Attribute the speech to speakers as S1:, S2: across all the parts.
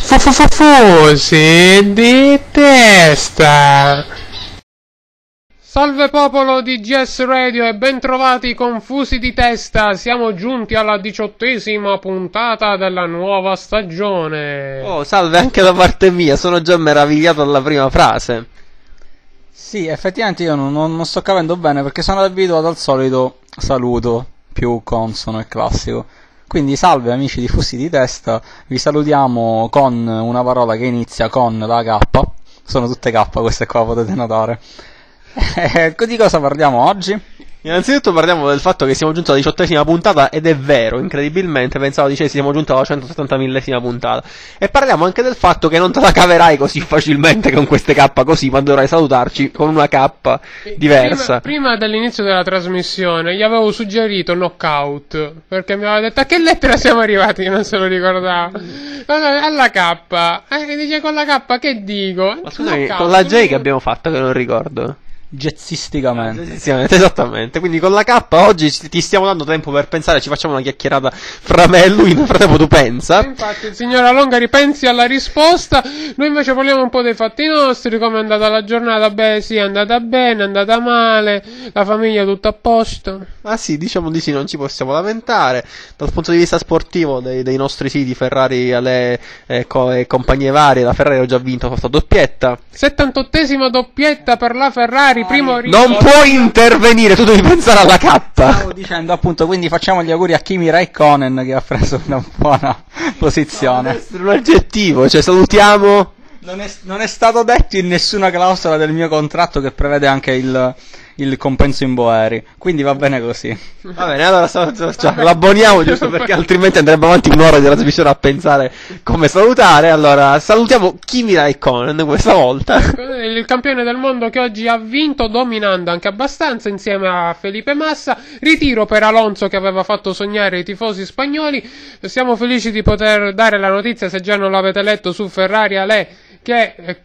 S1: Fusi di testa. Salve popolo di GS Radio e bentrovati con Fusi di testa. Siamo giunti alla 18ª puntata della nuova stagione.
S2: Oh, salve anche da parte mia, sono già meravigliato dalla prima frase.
S3: Sì, effettivamente io non sto capendo bene perché sono abituato al solito saluto più consono e classico. Quindi salve amici di Fusi di testa, vi salutiamo con una parola che inizia con la K. Sono tutte K queste qua, potete notare. Di cosa parliamo oggi?
S2: Innanzitutto parliamo del fatto che siamo giunti alla 18ª puntata, ed è vero, incredibilmente, pensavo dicessi siamo giunti alla 170.000ª puntata. E parliamo anche del fatto che non te la caverai così facilmente con queste K così, ma dovrai salutarci con una K diversa.
S1: Prima dell'inizio della trasmissione gli avevo suggerito Knockout, perché mi aveva detto a che lettera siamo arrivati, che non se lo ricordava. Alla K, dice con la K che dico?
S2: Ma scusami, con la J che abbiamo fatto che non ricordo.
S3: Jazzisticamente.
S2: Esattamente, quindi con la K oggi ti stiamo dando tempo per pensare, ci facciamo una chiacchierata fra me e lui, nel frattempo tu pensa.
S1: Infatti il signor Alonga ripensi alla risposta, noi invece parliamo un po' dei fatti nostri, come è andata la giornata. Beh sì, è andata bene, è andata male, la famiglia tutto a posto.
S2: Ah sì, diciamo di sì, non ci possiamo lamentare. Dal punto di vista sportivo dei nostri siti Ferrari alle e compagnie varie, la Ferrari ha già vinto questa doppietta.
S1: 78ª doppietta per la Ferrari.
S2: Non puoi intervenire, tu devi pensare alla K.
S3: Stavo dicendo appunto, quindi facciamo gli auguri a Kimi Räikkönen che ha preso una buona posizione.
S2: No, un aggettivo, cioè salutiamo.
S3: Non è stato detto in nessuna clausola del mio contratto che prevede anche il compenso in boeri, quindi va bene così.
S2: Va bene, allora l'abboniamo giusto perché altrimenti andrebbe avanti un'ora di trasmissione a pensare come salutare. Allora salutiamo Kimi Räikkönen questa volta,
S1: il campione del mondo che oggi ha vinto dominando anche abbastanza insieme a Felipe Massa. Ritiro per Alonso che aveva fatto sognare i tifosi spagnoli. Siamo felici di poter dare la notizia, se già non l'avete letto, su Ferrari Ale, che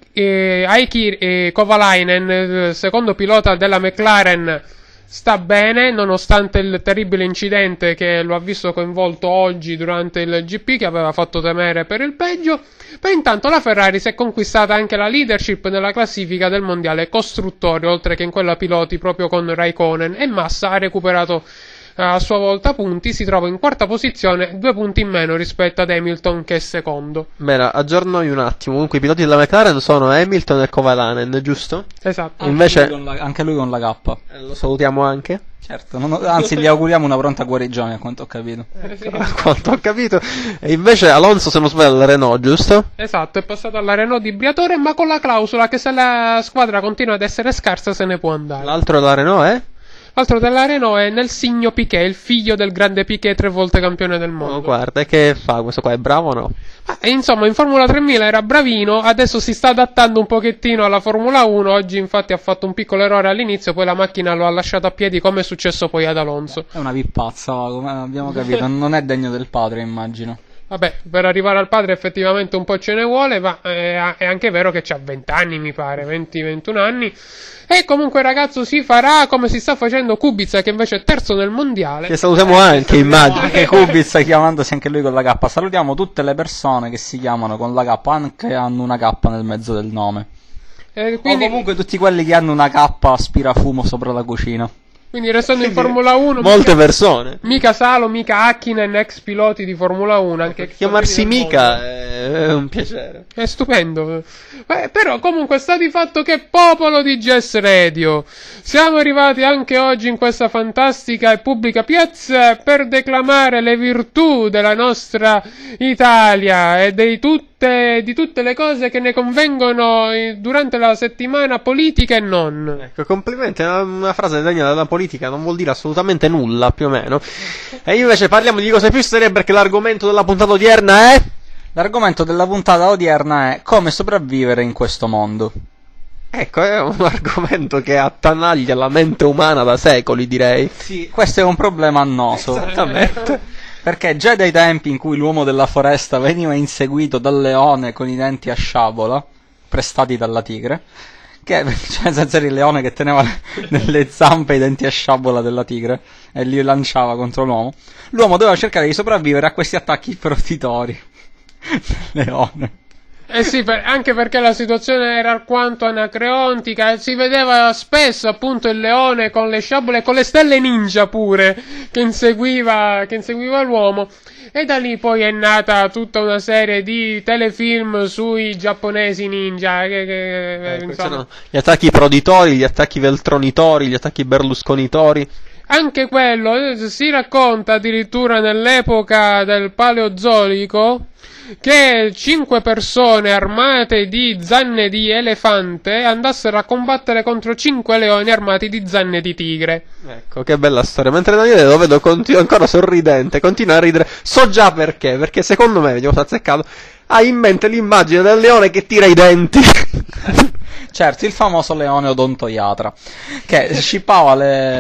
S1: Heikki Kovalainen, secondo pilota della McLaren, sta bene nonostante il terribile incidente che lo ha visto coinvolto oggi durante il GP, che aveva fatto temere per il peggio. Ma intanto la Ferrari si è conquistata anche la leadership nella classifica del mondiale costruttori, oltre che in quella piloti, proprio con Raikkonen, e Massa ha recuperato a sua volta punti, si trova in quarta posizione, 2 punti in meno rispetto ad Hamilton che è secondo.
S2: Bene, aggiornami un attimo. Comunque i piloti della McLaren sono Hamilton e Kovalainen, giusto?
S1: Esatto.
S2: Invece
S3: Anche lui con la K.
S2: Lo salutiamo anche.
S3: Certo, anzi gli auguriamo una pronta guarigione, a quanto ho capito.
S1: Sì.
S2: A quanto ho capito. E invece Alonso, se non sbaglio, alla Renault, giusto?
S1: Esatto, è passato alla Renault di Briatore, ma con la clausola che se la squadra continua ad essere scarsa se ne può andare.
S2: L'altro della Renault è?
S1: L'altro della Renault è Nelsinho Piquet, il figlio del grande Piquet, 3 volte campione del mondo.
S2: Oh, guarda, e che fa questo qua? È bravo o no?
S1: E insomma, in Formula 3000 era bravino, adesso si sta adattando un pochettino alla Formula 1. Oggi infatti ha fatto un piccolo errore all'inizio, poi la macchina lo ha lasciato a piedi, come è successo poi ad Alonso.
S3: È una pippazza, come abbiamo capito, non è degno del padre, immagino.
S1: Vabbè, per arrivare al padre effettivamente un po' ce ne vuole, ma è anche vero che c'ha 20 anni, mi pare, 20-21 anni. E comunque il ragazzo si farà come si sta facendo Kubica, che invece è terzo nel mondiale.
S2: Che salutiamo anche, immagino.
S3: Anche Kubica chiamandosi anche lui con la K. Salutiamo tutte le persone che si chiamano con la K, anche hanno una K nel mezzo del nome.
S1: Quindi,
S3: o comunque tutti quelli che hanno una K aspirafumo sopra la cucina.
S1: Quindi restando in Formula 1,
S2: molte persone.
S1: Mica Salo, mica Hakkinen, ex piloti di Formula 1. Anche
S2: chiamarsi mica è un piacere.
S1: È stupendo. Però comunque sta di fatto che popolo di GS Radio, siamo arrivati anche oggi in questa fantastica e pubblica piazza per declamare le virtù della nostra Italia e di tutte le cose che ne convengono durante la settimana politica e non.
S2: Ecco, complimenti, una frase degna della politica non vuol dire assolutamente nulla, più o meno. E invece parliamo di cose più serie, perché l'argomento della puntata odierna è...
S3: L'argomento della puntata odierna è come sopravvivere in questo mondo.
S2: Ecco, è un argomento che attanaglia la mente umana da secoli, direi.
S3: Sì, questo è un problema annoso.
S2: Esattamente.
S3: Perché già dai tempi in cui l'uomo della foresta veniva inseguito dal leone con i denti a sciabola, prestati dalla tigre, che cioè senza il leone che teneva nelle zampe i denti a sciabola della tigre e li lanciava contro l'uomo doveva cercare di sopravvivere a questi attacchi proditori del leone.
S1: Eh sì, anche perché la situazione era alquanto anacreontica, si vedeva spesso appunto il leone con le sciabole e con le stelle ninja pure, che inseguiva l'uomo. E da lì poi è nata tutta una serie di telefilm sui giapponesi ninja, insomma.
S2: Gli attacchi proditori, gli attacchi veltronitori, gli attacchi berlusconitori.
S1: Anche quello si racconta addirittura nell'epoca del Paleozoico che 5 persone armate di zanne di elefante andassero a combattere contro 5 leoni armati di zanne di tigre.
S2: Ecco, che bella storia. Mentre Daniele lo vedo ancora sorridente, continua a ridere. So già perché secondo me, vediamo se ha azzeccato, ha in mente l'immagine del leone che tira i denti.
S3: Certo, il famoso leone odontoiatra, che scippava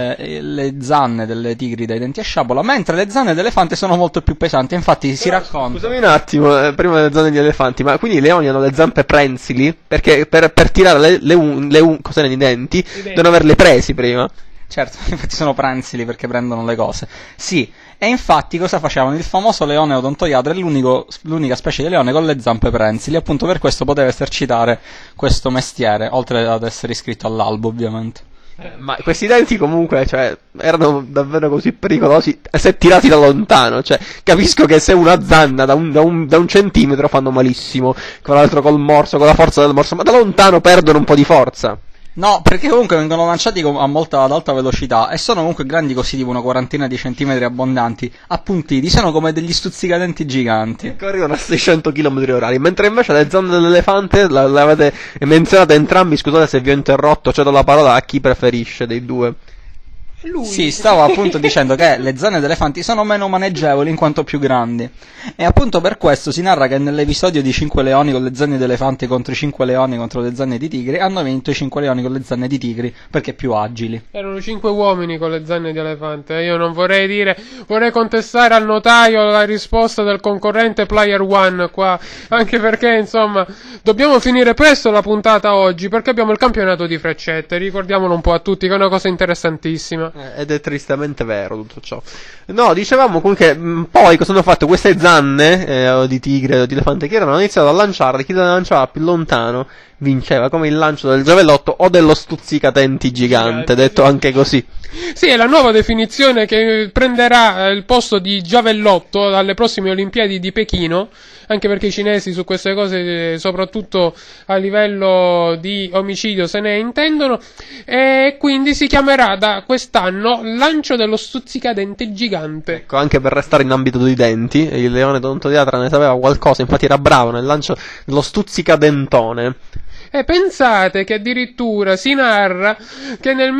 S3: le zanne delle tigri dai denti a sciabola, mentre le zanne d'elefante sono molto più pesanti. Infatti si racconta...
S2: Scusami un attimo, prima delle zanne di elefanti, ma quindi i leoni hanno le zampe prensili? Perché per tirare cos'erano i denti, devono averle presi prima.
S3: Certo, infatti sono prensili perché prendono le cose. Sì, e infatti cosa facevano? Il famoso leone odontoiatra è l'unica specie di leone con le zampe prensili, appunto per questo poteva esercitare questo mestiere, oltre ad essere iscritto all'albo ovviamente.
S2: Ma questi denti comunque, cioè, erano davvero così pericolosi se tirati da lontano, cioè, capisco che se una zanna da un centimetro fanno malissimo, tra l'altro col morso, con la forza del morso, ma da lontano perdono un po' di forza.
S3: No, perché comunque vengono lanciati ad alta velocità e sono comunque grandi così, tipo una quarantina di centimetri abbondanti, appuntiti, sono come degli stuzzicadenti giganti.
S2: Che arrivano a 600 km/h, mentre invece le zanne dell'elefante l'avete menzionate entrambi, scusate se vi ho interrotto, cedo la parola a chi preferisce dei due.
S1: Lui.
S3: Sì, stavo appunto dicendo che le zanne d'elefanti sono meno maneggevoli in quanto più grandi. E appunto per questo si narra che nell'episodio di 5 leoni con le zanne d'elefante contro i 5 leoni contro le zanne di tigri hanno vinto i 5 leoni con le zanne di tigri perché più agili.
S1: Erano 5 uomini con le zanne di elefante. Io non vorrei dire, vorrei contestare al notaio la risposta del concorrente Player One qua, anche perché insomma dobbiamo finire presto la puntata oggi perché abbiamo il campionato di freccette, ricordiamolo un po' a tutti che è una cosa interessantissima.
S2: Ed è tristemente vero tutto ciò. No, dicevamo comunque, poi cosa hanno fatto queste zanne, o di tigre o di elefante, che erano iniziato a lanciare, chi le lanciava più lontano vinceva, come il lancio del giavellotto o dello stuzzicadenti gigante, detto anche così.
S1: Sì, è la nuova definizione che prenderà il posto di giavellotto alle prossime Olimpiadi di Pechino, anche perché i cinesi su queste cose, soprattutto a livello di omicidio, se ne intendono, e quindi si chiamerà da quest'anno lancio dello stuzzicadente gigante.
S2: Ecco, anche per restare in ambito dei denti, il leone odontoiatra ne sapeva qualcosa, infatti era bravo nel lancio dello stuzzicadentone.
S1: E pensate che addirittura si narra che nel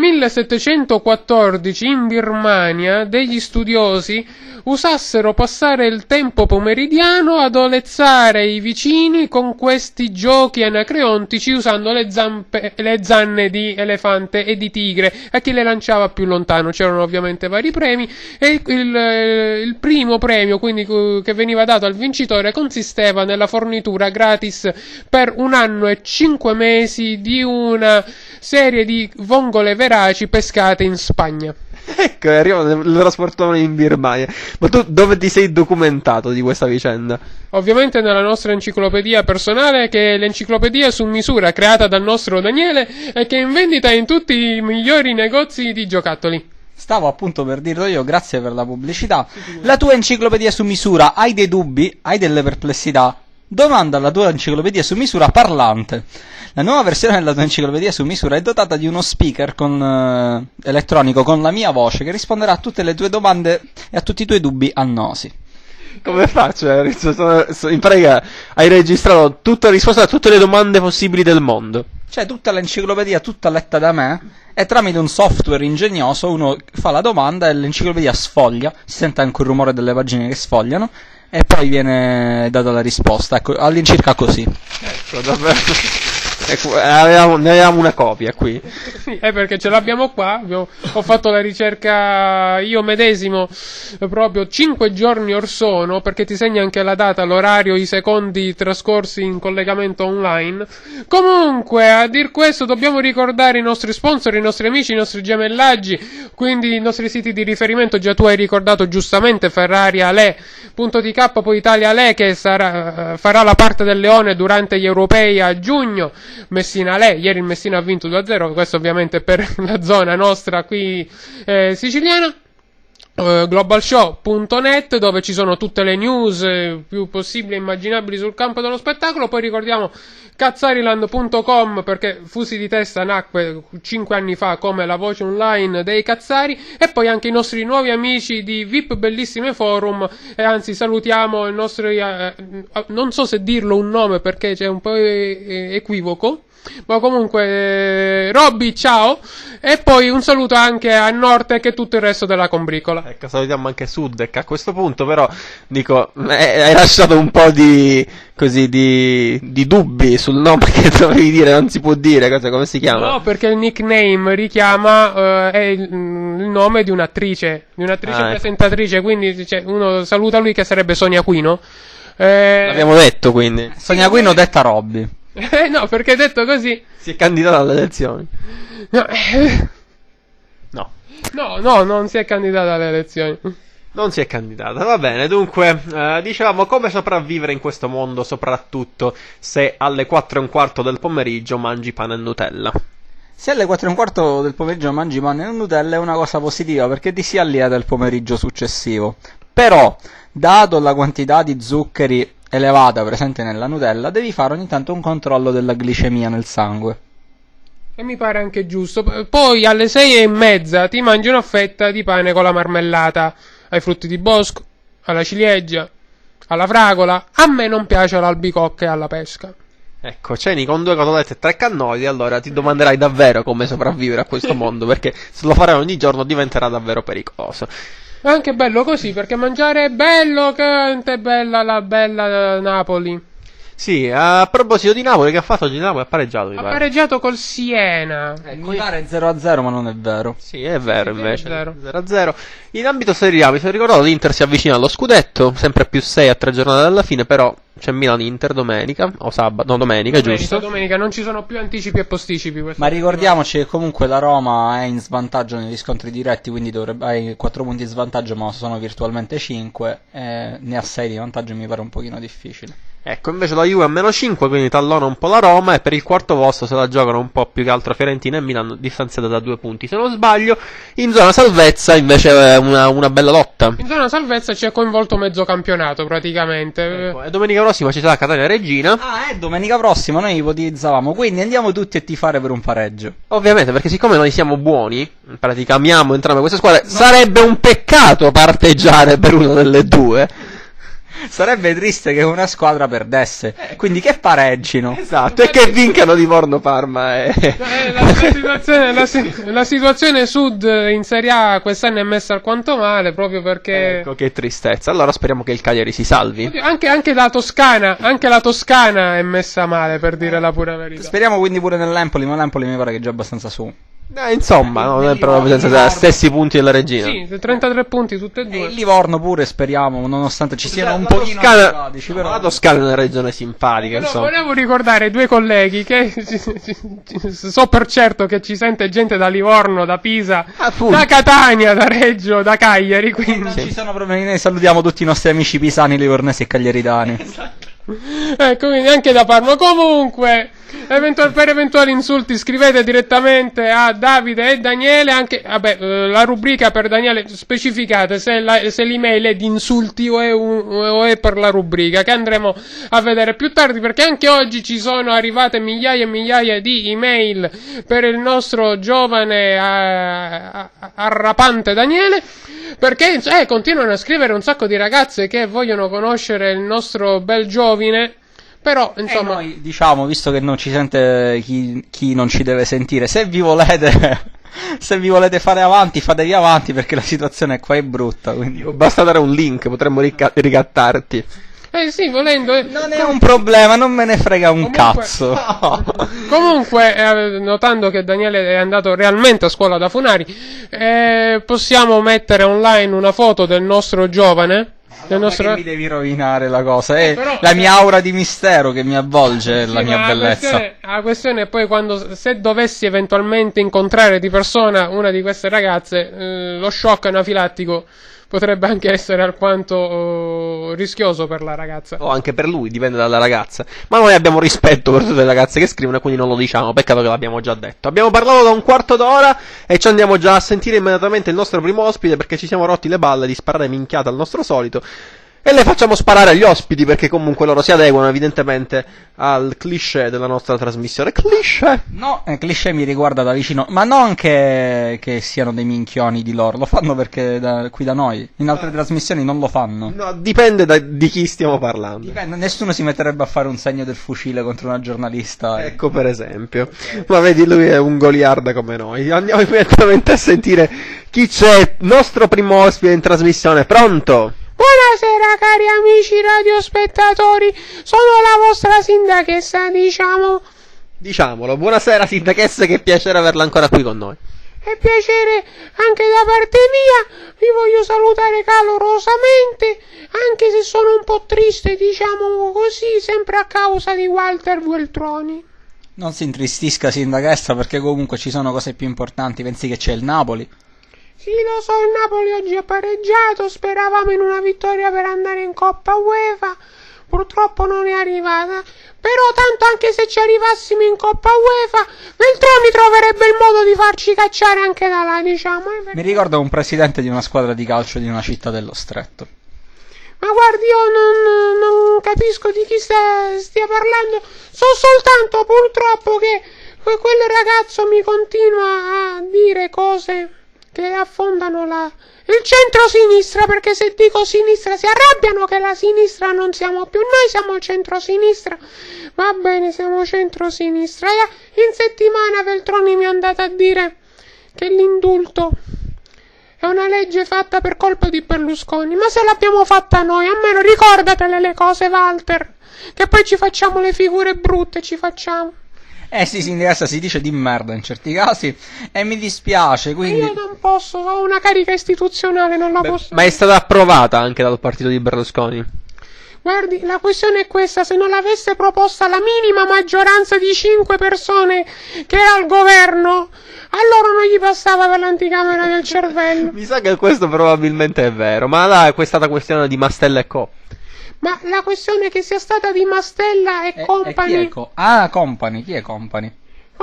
S1: 1714 in Birmania degli studiosi usassero passare il tempo pomeridiano ad olezzare i vicini con questi giochi anacreontici usando le zanne di elefante e di tigre a chi le lanciava più lontano. C'erano ovviamente vari premi e il primo premio, quindi, che veniva dato al vincitore consisteva nella fornitura gratis per 1 anno e 5 mesi di una serie di vongole veraci pescate in Spagna.
S2: Ecco, arrivano, lo trasportavano in Birmania. Ma tu dove ti sei documentato di questa vicenda?
S1: Ovviamente nella nostra enciclopedia personale, che è l'enciclopedia su misura creata dal nostro Daniele e che è in vendita in tutti i migliori negozi di giocattoli.
S3: Stavo appunto per dirlo io, grazie per la pubblicità. La tua enciclopedia su misura, hai dei dubbi? Hai delle perplessità? Domanda alla tua enciclopedia su misura parlante. La nuova versione della tua enciclopedia su misura è dotata di uno speaker elettronico con la mia voce che risponderà a tutte le tue domande e a tutti i tuoi dubbi annosi.
S2: Come faccio? In pratica hai registrato tutte le risposte a tutte le domande possibili del mondo.
S3: Cioè tutta l'enciclopedia, tutta letta da me, e tramite un software ingegnoso uno fa la domanda e l'enciclopedia sfoglia, si sente anche il rumore delle pagine che sfogliano, e poi viene data la risposta, ecco, all'incirca così.
S2: Ecco, davvero. Ne avevamo una copia qui.
S1: Sì, è perché ce l'abbiamo qua. Ho fatto la ricerca io medesimo proprio 5 giorni or sono, perché ti segna anche la data, l'orario, i secondi trascorsi in collegamento online. Comunque, a dir questo, dobbiamo ricordare i nostri sponsor, i nostri amici, i nostri gemellaggi, quindi i nostri siti di riferimento. Già tu hai ricordato giustamente Ferrari Ale, .tk, poi Italia Ale, che farà la parte del Leone durante gli europei a giugno. Messina Ale, ieri il Messina ha vinto 2-0, questo ovviamente per la zona nostra qui siciliana. Globalshow.net, dove ci sono tutte le news più possibili e immaginabili sul campo dello spettacolo. Poi ricordiamo cazzariland.com, perché Fusi di Testa nacque 5 anni fa come la voce online dei Cazzari. E poi anche i nostri nuovi amici di VIP Bellissime Forum, e anzi salutiamo il nostro non so se dirlo un nome perché c'è un po' equivoco, ma comunque Robby, ciao. E poi un saluto anche a Nortec e tutto il resto della combricola.
S2: Ecco, salutiamo anche Sudec a questo punto, però dico, hai lasciato un po' di dubbi sul nome che dovevi dire, non si può dire come si chiama.
S1: No, perché il nickname richiama è il nome di un'attrice presentatrice, quindi uno saluta lui, che sarebbe Sonia Quino.
S2: L'abbiamo detto, quindi.
S3: Sonia Quino detta Robby.
S1: No, perché detto così
S2: Si è candidata alle elezioni.
S1: No. No, non si è candidata alle elezioni.
S2: Non si è candidata, va bene. Dunque, dicevamo come sopravvivere in questo mondo, soprattutto se alle 4:15 del pomeriggio mangi pane e Nutella.
S3: Se alle 4:15 del pomeriggio mangi pane e Nutella è una cosa positiva, perché ti si allieta il pomeriggio successivo. Però, dato la quantità di zuccheri elevata presente nella Nutella, devi fare ogni tanto un controllo della glicemia nel sangue.
S1: E mi pare anche giusto. Poi alle 6:30 ti mangi una fetta di pane con la marmellata, ai frutti di bosco, alla ciliegia, alla fragola. A me non piace l'albicocca e alla pesca.
S2: Ecco, ceni con 2 cotolette e 3 cannoli, allora ti domanderai davvero come sopravvivere a questo mondo, perché se lo farai ogni giorno diventerà davvero pericoloso.
S1: È anche bello così, perché mangiare è bello, che è bella la bella Napoli.
S2: Sì, a proposito di Napoli, che ha fatto oggi Napoli? Ha pareggiato, mi
S1: Ha
S2: pare.
S1: pareggiato col Siena.
S3: Mi pare 0-0, ma non è vero.
S2: Sì, è vero
S1: Sì,
S2: invece.
S1: è vero.
S2: 0-0. In ambito Serie A, mi sono ricordato, l'Inter si avvicina allo scudetto, sempre più 6 a 3 giornate dalla fine, però c'è Milan-Inter domenica, o sabato, no, domenica, giusto?
S1: Domenica, non ci sono più anticipi e posticipi.
S3: Ma ricordiamoci che comunque la Roma è in svantaggio negli scontri diretti, quindi dovrebbe hai 4 punti di svantaggio, ma sono virtualmente 5, e ne ha 6 di vantaggio, mi pare un pochino difficile.
S2: Ecco, invece la Juve a -5, quindi tallona un po' la Roma, e per il quarto posto se la giocano un po' più che altro Fiorentina e Milan, distanziata da 2 punti. Se non sbaglio, in zona salvezza invece è una bella lotta.
S1: In zona salvezza ci è coinvolto mezzo campionato praticamente.
S2: Ecco, e domenica prossima ci sarà Catania Regina.
S3: Ah, domenica prossima noi ipotizzavamo, quindi andiamo tutti a tifare per un pareggio.
S2: Ovviamente, perché siccome noi siamo buoni, in pratica amiamo entrambe queste squadre, sarebbe un peccato parteggiare per una delle due.
S3: Sarebbe triste che una squadra perdesse, quindi che pareggino.
S2: Esatto, e che vincano Livorno Parma.
S1: La situazione Sud in Serie A quest'anno è messa alquanto male, proprio perché
S2: Ecco, che tristezza. Allora speriamo che il Cagliari si salvi.
S1: anche la Toscana è messa male, per dire la pura verità.
S3: Speriamo quindi pure nell'Empoli, ma l'Empoli mi pare che è già abbastanza su.
S2: Insomma, non è proprio senza stessi punti della Regina.
S1: Sì, 33 punti tutte e
S3: E
S1: due.
S3: il Livorno pure speriamo, nonostante ci siano un
S2: La
S3: pochino
S2: Toscana,
S3: antipatici, però.
S2: la Toscana è una regione simpatica,
S1: No,
S2: insomma.
S1: volevo ricordare due colleghi che so per certo che ci sente gente da Livorno, da Pisa,
S2: Appunto.
S1: da Catania, da Reggio, da Cagliari,
S3: Non
S1: quindi
S3: ci sono problemi, noi salutiamo tutti i nostri amici pisani, livornesi e cagliaritani.
S1: ecco, quindi anche da Parma. Comunque, per eventuali insulti scrivete direttamente a Davide e Daniele. Anche la rubrica per Daniele, specificate se l'email è di insulti o è per la rubrica, che andremo a vedere più tardi, perché anche oggi ci sono arrivate migliaia e migliaia di email per il nostro giovane arrapante Daniele, perché continuano a scrivere un sacco di ragazze che vogliono conoscere il nostro bel giovine. Però, insomma,
S3: Noi diciamo, visto che non ci sente chi non ci deve sentire, se vi volete fare avanti, fatevi avanti, perché la situazione qua è brutta, quindi
S2: Basta dare un link, potremmo ricattarti.
S1: Sì, volendo.
S3: Non è un problema, non me ne frega un
S1: Comunque-
S3: cazzo.
S1: Comunque, notando che Daniele è andato realmente a scuola da Funari, possiamo mettere online una foto del nostro giovane. Del
S3: Ma
S1: nostro...
S3: che mi devi rovinare la cosa? È
S1: però-
S3: la mia aura di mistero che mi avvolge
S1: Sì,
S3: la mia
S1: ma
S3: bellezza.
S1: La questione è poi quando, se dovessi eventualmente incontrare di persona una di queste ragazze, lo shock anafilattico potrebbe anche essere alquanto rischioso per la ragazza.
S2: O anche per lui, dipende dalla ragazza. Ma noi abbiamo rispetto per tutte le ragazze che scrivono, quindi non lo diciamo. Peccato che l'abbiamo già detto. Abbiamo parlato da un quarto d'ora e ci andiamo già a sentire immediatamente il nostro primo ospite, perché ci siamo rotti le balle di sparare minchiate al nostro solito. E le facciamo sparare agli ospiti, perché comunque loro si adeguano evidentemente al cliché della nostra trasmissione. Cliché!
S3: No, cliché mi riguarda da vicino, ma non che siano dei minchioni di loro, lo fanno perché qui da noi, in altre trasmissioni non lo fanno.
S2: No, dipende di chi stiamo parlando.
S3: Dipende, nessuno si metterebbe a fare un segno del fucile contro una giornalista.
S2: Ecco, per esempio. Ma vedi, lui è un goliarda come noi. Andiamo immediatamente a sentire chi c'è. Nostro primo ospite in trasmissione. Pronto?
S1: Buonasera cari amici radiospettatori, sono la vostra sindachessa, diciamo.
S2: Diciamolo. Buonasera, sindachessa, che piacere averla ancora qui con noi.
S1: È piacere anche da parte mia, vi voglio salutare calorosamente, anche se sono un po' triste, diciamo così, sempre a causa di Walter Veltroni.
S3: Non si intristisca, sindachessa, perché comunque ci sono cose più importanti, pensi che c'è il Napoli?
S1: Sì, lo so, il Napoli oggi ha pareggiato, speravamo in una vittoria per andare in Coppa UEFA, purtroppo non è arrivata, però tanto anche se ci arrivassimo in Coppa UEFA, Veltroni troverebbe il modo di farci cacciare anche da là, diciamo.
S3: Mi ricorda un presidente di una squadra di calcio di una città dello stretto.
S1: Ma guardi, io non capisco di chi stia parlando, so soltanto purtroppo che quel ragazzo mi continua a dire cose che affondano il centro-sinistra, perché se dico sinistra si arrabbiano che la sinistra non siamo più noi, siamo il centro-sinistra. Va bene, siamo centro-sinistra. In settimana Veltroni mi è andato a dire che l'indulto è una legge fatta per colpa di Berlusconi, ma se l'abbiamo fatta noi, almeno ricordatele le cose, Walter, che poi ci facciamo le figure brutte, ci facciamo.
S3: Sì, sindachessa, si dice di merda in certi casi, e mi dispiace, quindi...
S1: Io non posso, ho una carica istituzionale, non la posso...
S2: Ma è stata approvata anche dal partito di Berlusconi.
S1: Guardi, la questione è questa, se non l'avesse proposta la minima maggioranza di 5 persone che era al governo, allora non gli passava per l'anticamera del cervello.
S2: Mi sa che questo probabilmente è vero, ma là è stata questione di Mastella e Co.
S1: Ma la questione è che sia stata di Mastella e Company...
S3: Company, chi è Company?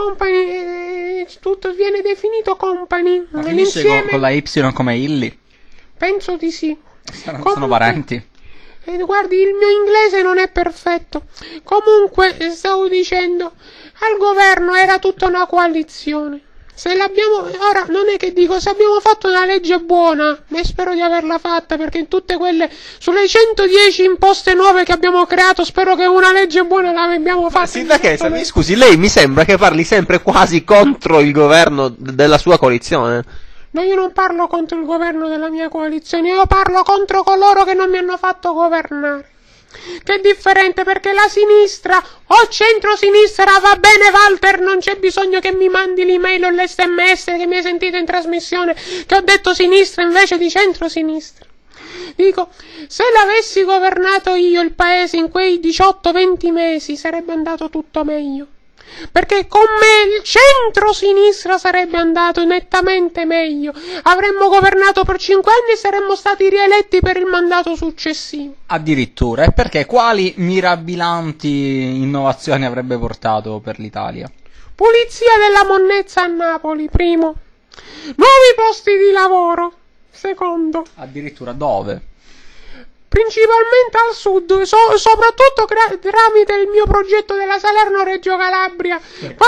S1: Company, tutto viene definito Company.
S3: Ma finisce con la Y come Illy?
S1: Penso di sì.
S3: Sono parenti.
S1: Guardi, il mio inglese non è perfetto. Comunque, stavo dicendo, al governo era tutta una coalizione. Se l'abbiamo, ora non è che dico, se abbiamo fatto una legge buona, ma spero di averla fatta, perché in tutte quelle, sulle 110 imposte nuove che abbiamo creato, spero che una legge buona l'abbiamo fatta.
S2: Sindachessa, mi scusi, lei mi sembra che parli sempre quasi contro il governo della sua coalizione.
S1: No, io non parlo contro il governo della mia coalizione, io parlo contro coloro che non mi hanno fatto governare. Che è differente, perché la sinistra o centro-sinistra va bene, Walter, non c'è bisogno che mi mandi l'email o l'SMS che mi hai sentito in trasmissione che ho detto sinistra invece di centro-sinistra. Dico, se l'avessi governato io il paese in quei 18-20 mesi sarebbe andato tutto meglio. Perché con me il centro-sinistra sarebbe andato nettamente meglio. Avremmo governato per 5 anni e saremmo stati rieletti per il mandato successivo.
S3: Addirittura. E perché? Quali mirabilanti innovazioni avrebbe portato per l'Italia?
S1: Pulizia della monnezza a Napoli, primo. Nuovi posti di lavoro, secondo.
S3: Addirittura dove?
S1: Principalmente al sud, soprattutto tramite il mio progetto della Salerno-Reggio Calabria.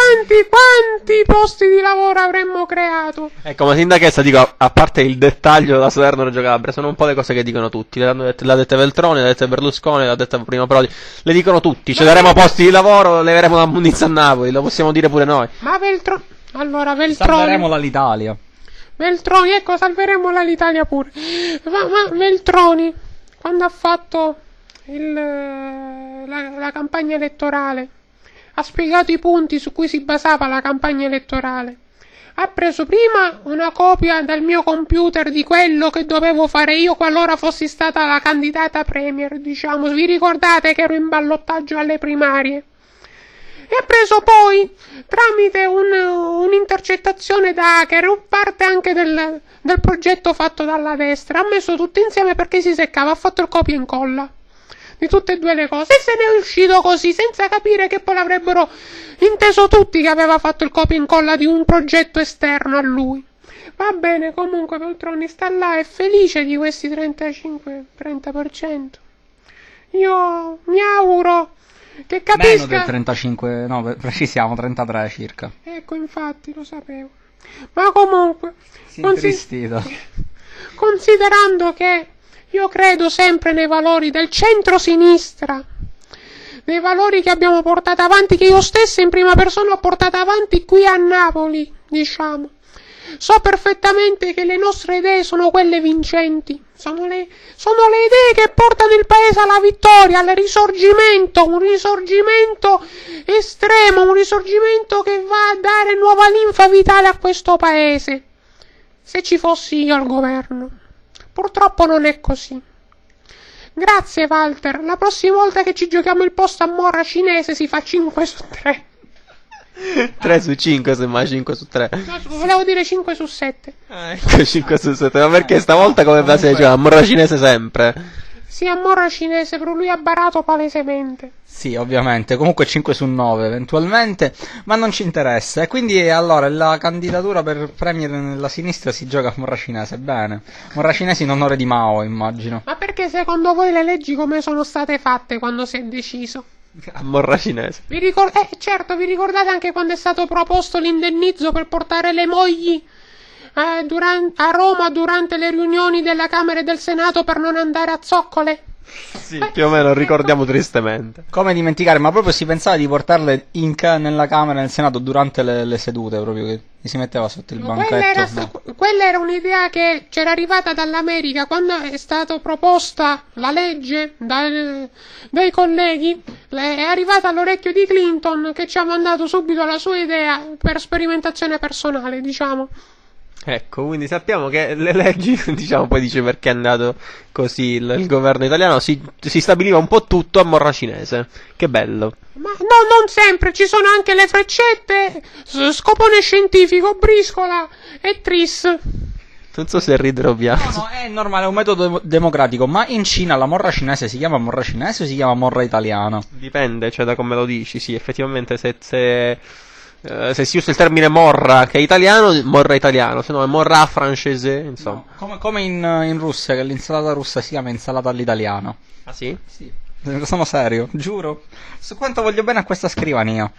S1: Quanti posti di lavoro avremmo creato?
S2: Ecco, ma sindachessa, dico, a parte il dettaglio della Salerno-Reggio Calabria, sono un po' le cose che dicono tutti. L'ha detta Veltroni, l'ha detta Berlusconi, l'ha detta prima Prodi. Le dicono tutti, ci daremo posti di lavoro, leveremo la munizia a Napoli, lo possiamo dire pure noi.
S1: Ma Veltroni... Allora,
S3: Salveremo l'Italia.
S1: Veltroni, ecco, salveremo l'Italia pure. Ma Veltroni... quando ha fatto la campagna elettorale. Ha spiegato i punti su cui si basava la campagna elettorale. Ha preso prima una copia dal mio computer di quello che dovevo fare io qualora fossi stata la candidata premier, diciamo. Vi ricordate che ero in ballottaggio alle primarie? E ha preso poi, tramite un'intercettazione da hacker, parte anche del progetto fatto dalla destra. Ha messo tutto insieme perché si seccava, ha fatto il copia e incolla di tutte e due le cose e se ne è uscito così, senza capire che poi l'avrebbero inteso tutti che aveva fatto il copia e incolla di un progetto esterno a lui. Va bene, comunque Veltroni sta là, è felice di questi 30%. Io mi auguro che capisca.
S3: Meno del 35, no, precisiamo 33 circa.
S1: Ecco, infatti, lo sapevo. Ma comunque, considerando che io credo sempre nei valori del centro-sinistra, nei valori che abbiamo portato avanti, che io stessa in prima persona ho portato avanti qui a Napoli, diciamo. So perfettamente che le nostre idee sono quelle vincenti, sono le idee che portano il paese alla vittoria, al risorgimento, un risorgimento estremo, un risorgimento che va a dare nuova linfa vitale a questo paese. Se ci fossi io al governo. Purtroppo non è così. Grazie Walter, la prossima volta che ci giochiamo il posto a Morra cinese si fa 5 su 3.
S2: 3 su 5 semmai 5 su 3.
S1: No, volevo dire 5 su 7.
S2: Ecco 5 su 7. Ma perché stavolta come base diceva Morra cinese sempre?
S1: Sì, a Morra cinese, però lui ha barato palesemente.
S3: Sì, ovviamente, comunque 5 su 9 eventualmente, ma non ci interessa. E quindi allora la candidatura per premier nella sinistra si gioca a Morra cinese, bene. Morra cinese in onore di Mao, immagino.
S1: Ma perché secondo voi le leggi come sono state fatte quando si è deciso?
S2: A Morra cinese.
S1: Certo, vi ricordate anche quando è stato proposto l'indennizzo per portare le mogli a Roma durante le riunioni della Camera e del Senato per non andare a zoccole?
S2: Sì, più o meno ricordiamo tristemente.
S3: Come dimenticare, ma proprio si pensava di portarle nella Camera e nel Senato durante le sedute, proprio che si metteva sotto il banchetto.
S1: Quella era un'idea che c'era arrivata dall'America quando è stata proposta la legge dai colleghi. È arrivata all'orecchio di Clinton che ci ha mandato subito la sua idea per sperimentazione personale, diciamo.
S2: Ecco, quindi sappiamo che le leggi, diciamo, poi dice perché è andato così il governo italiano, si stabiliva un po' tutto a Morra cinese. Che bello.
S1: Ma no, non sempre, ci sono anche le freccette, scopone scientifico, briscola e tris.
S2: Non so se ridere o piangere.
S3: No, è normale, è un metodo democratico, ma in Cina la morra cinese si chiama morra cinese o si chiama morra italiana?
S2: Dipende, cioè da come lo dici, sì, effettivamente se si usa il termine morra che è italiano, morra italiano, se no è morra francese, insomma.
S3: No, come in Russia, che l'insalata russa si chiama insalata all'italiana.
S2: Ah sì?
S3: Sì. Sono serio, giuro. Su quanto voglio bene a questa scrivania.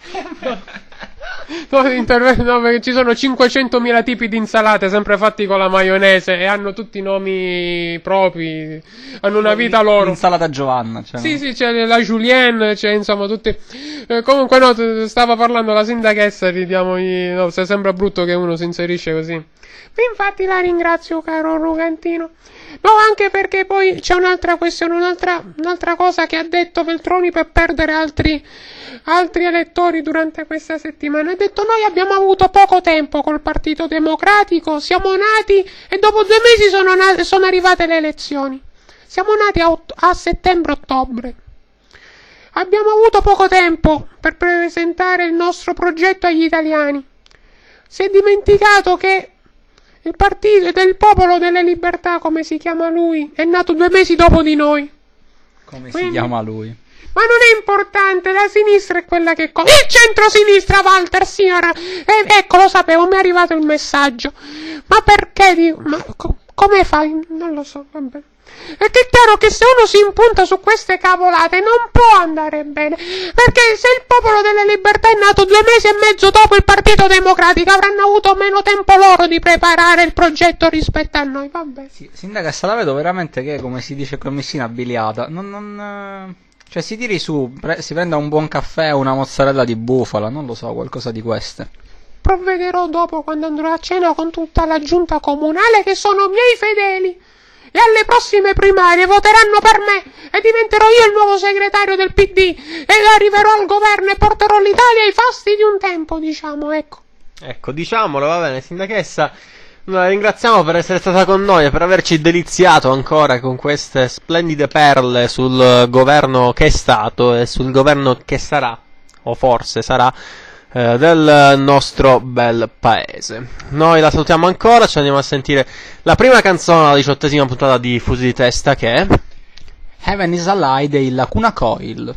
S1: No, perché ci sono 500.000 tipi di insalate sempre fatti con la maionese e hanno tutti i nomi propri, hanno una vita loro.
S3: Insalata Giovanna, cioè.
S1: Sì, c'è la Julienne, c'è insomma tutti. Comunque no, stava parlando la sindachessa, no, se sembra brutto che uno si inserisce così. Infatti la ringrazio, caro Rugantino. No, anche perché poi c'è un'altra questione, un'altra cosa che ha detto Veltroni per perdere altri elettori durante questa settimana. Ha detto: noi abbiamo avuto poco tempo col Partito Democratico, siamo nati e dopo 2 mesi sono arrivate le elezioni. Siamo nati a settembre-ottobre. Abbiamo avuto poco tempo per presentare il nostro progetto agli italiani. Si è dimenticato che il Partito del Popolo delle Libertà, come si chiama lui, è nato 2 mesi dopo di noi.
S3: Quindi, si chiama lui?
S1: Ma non è importante, la sinistra è quella che conta. Il centro-sinistra, Walter, signora. Ecco, lo sapevo, mi è arrivato il messaggio. Ma perché? Come fai? Non lo so, vabbè. Perché è chiaro che se uno si impunta su queste cavolate non può andare bene, perché se il Popolo delle Libertà è nato 2 mesi e mezzo dopo il Partito Democratico avranno avuto meno tempo loro di preparare il progetto rispetto a noi, vabbè.
S3: Sì, Sindacassa, la vedo veramente che, come si dice con Messina, abiliata. Cioè si tiri su, si prenda un buon caffè o una mozzarella di bufala, non lo so, qualcosa di queste.
S1: Provvederò dopo quando andrò a cena con tutta la giunta comunale che sono miei fedeli. e alle prossime primarie voteranno per me e diventerò io il nuovo segretario del PD ed arriverò al governo e porterò l'Italia ai fasti di un tempo, diciamo, ecco.
S2: Ecco, diciamolo, va bene, sindachessa. La ringraziamo per essere stata con noi e per averci deliziato ancora con queste splendide perle sul governo che è stato e sul governo che sarà, o forse sarà, del nostro bel paese. Noi la salutiamo ancora, ci andiamo a sentire la prima canzone della 18ª puntata di Fusi di Testa, che è
S3: Heaven is a Lie dei Lacuna Coil.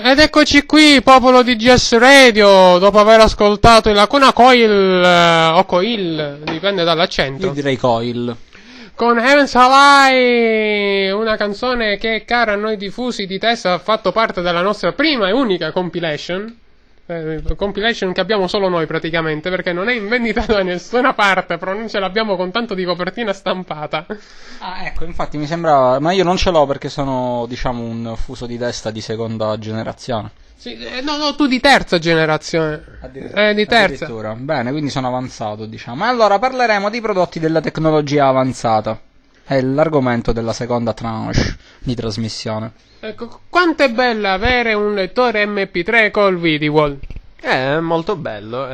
S1: Ed eccoci qui, popolo di GS Radio, dopo aver ascoltato il Lacuna Coil, o Coil, dipende dall'accento.
S3: Io direi Coil.
S1: Con Heaven's Hawaii, una canzone che è cara a noi diffusi di testa, ha fatto parte della nostra prima e unica compilation. Compilation che abbiamo solo noi praticamente, perché non è in vendita da nessuna parte, però non ce l'abbiamo con tanto di copertina stampata.
S3: Ah, ecco, infatti mi sembrava, ma io non ce l'ho perché sono, diciamo, un fuso di testa di seconda generazione.
S1: Sì, no, tu di terza generazione. Di terza.
S3: Addirittura. Bene, quindi sono avanzato, diciamo. E allora parleremo di prodotti della tecnologia avanzata. È l'argomento della seconda tranche di trasmissione.
S1: Ecco, quanto è bello avere un lettore MP3 col video.
S2: È molto bello,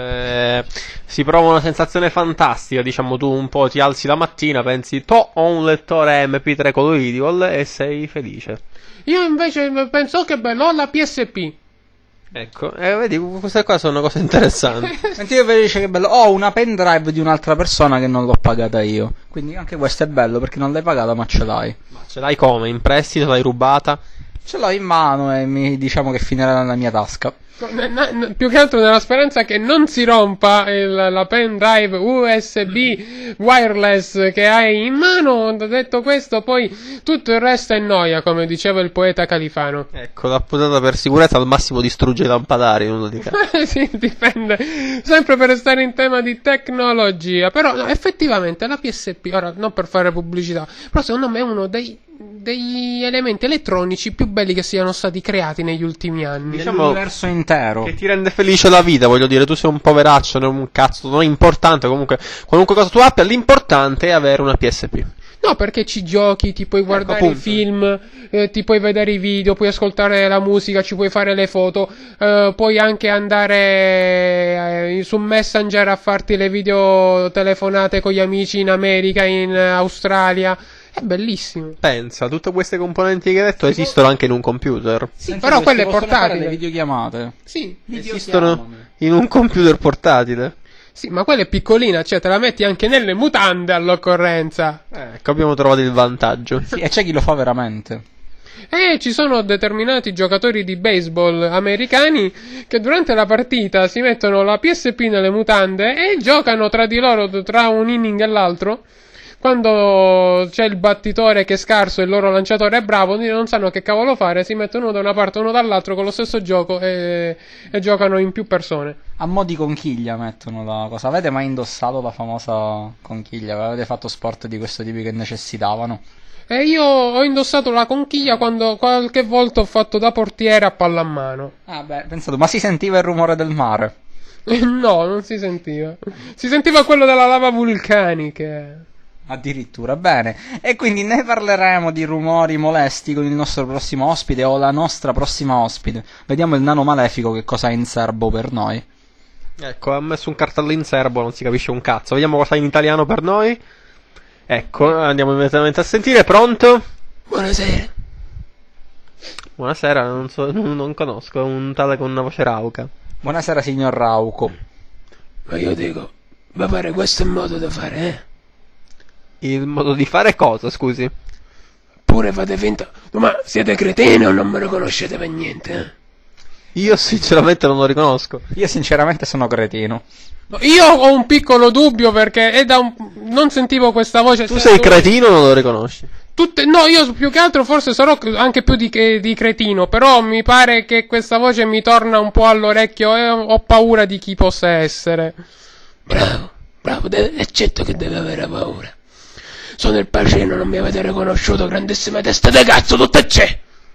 S2: si prova una sensazione fantastica, diciamo tu un po' ti alzi la mattina, pensi, ho un lettore MP3 con video e sei felice.
S1: Io invece penso che bello, ho la PSP.
S2: Ecco, vedi, queste qua sono cose interessanti.
S3: Mentre io felice che bello, ho una pendrive di un'altra persona che non l'ho pagata io. Quindi anche questo è bello perché non l'hai pagata ma ce l'hai.
S2: Ma ce l'hai come? In prestito? L'hai rubata?
S3: Ce l'ho in mano e diciamo che finirà nella mia tasca.
S1: Più che altro nella speranza che non si rompa la pendrive USB wireless che hai in mano. Detto questo, poi tutto il resto è noia, come diceva il poeta Califano.
S2: Ecco, la puntata per sicurezza al massimo distrugge i lampadari, non lo dica.
S1: Sì, dipende. Sempre per restare in tema di tecnologia. Però no, effettivamente la PSP, ora non per fare pubblicità, però secondo me è uno degli elementi elettronici più belli che siano stati creati negli ultimi anni.
S2: Diciamo
S3: L'universo intero.
S2: che ti rende felice la vita, voglio dire, tu sei un poveraccio, non un cazzo, non è importante, comunque, qualunque cosa tu abbia, l'importante è avere una PSP.
S1: No, perché ci giochi, ti puoi guardare i
S2: appunto.
S1: film, ti puoi vedere i video, puoi ascoltare la musica, ci puoi fare le foto, puoi anche andare su Messenger a farti le videotelefonate con gli amici in America, in Australia. È bellissimo.
S2: Pensa, tutte queste componenti che hai detto esistono anche in un computer.
S1: Sì, però quello è portatile.
S3: Le videochiamate.
S1: Sì,
S2: Esistono in un computer portatile.
S1: sì, ma quella è piccolina, cioè te la metti anche nelle mutande all'occorrenza.
S2: Ecco, abbiamo trovato il vantaggio.
S3: Sì, e c'è chi lo fa veramente.
S1: E ci sono determinati giocatori di baseball americani che durante la partita si mettono la PSP nelle mutande e giocano tra di loro, tra un inning e l'altro. Quando c'è il battitore che è scarso e il loro lanciatore è bravo, non sanno che cavolo fare, si mettono uno da una parte e uno dall'altro con lo stesso gioco e giocano in più persone.
S3: A mo' di conchiglia mettono la cosa. Avete mai indossato la famosa conchiglia? Avete fatto sport di questo tipo che necessitavano?
S1: E io ho indossato la conchiglia quando qualche volta ho fatto da portiere a pallamano.
S3: Ah beh, pensate, ma si sentiva il rumore del mare?
S1: No, non si sentiva. Si sentiva quello della lava vulcanica.
S3: Addirittura, bene. E quindi ne parleremo di rumori molesti con il nostro prossimo ospite o la nostra prossima ospite. Vediamo il nano malefico che cosa ha in serbo per noi.
S2: Ecco, ha messo un cartello in serbo, non si capisce un cazzo. Vediamo cosa ha in italiano per noi. Ecco, andiamo immediatamente a sentire. Pronto?
S1: Buonasera.
S2: Buonasera, non conosco, è un tale con una voce rauca.
S3: Buonasera signor Rauco.
S1: Ma io dico, ma pare questo è il modo da fare, eh?
S2: Il modo di fare cosa, scusi?
S1: Pure fate finta. Ma siete cretini o non me lo conoscete per niente, eh?
S2: Io sinceramente non lo riconosco.
S3: Io sinceramente sono cretino.
S1: Io ho un piccolo dubbio perché è non sentivo questa voce.
S2: Tu sei cretino o non lo riconosci?
S1: No, io più che altro forse sarò anche più di cretino, però mi pare che questa voce mi torna un po' all'orecchio e ho paura di chi possa essere. Bravo, eccetto che deve avere paura. Sono il Pacino, non mi avete riconosciuto, grandissima testa di cazzo, tutto c'è!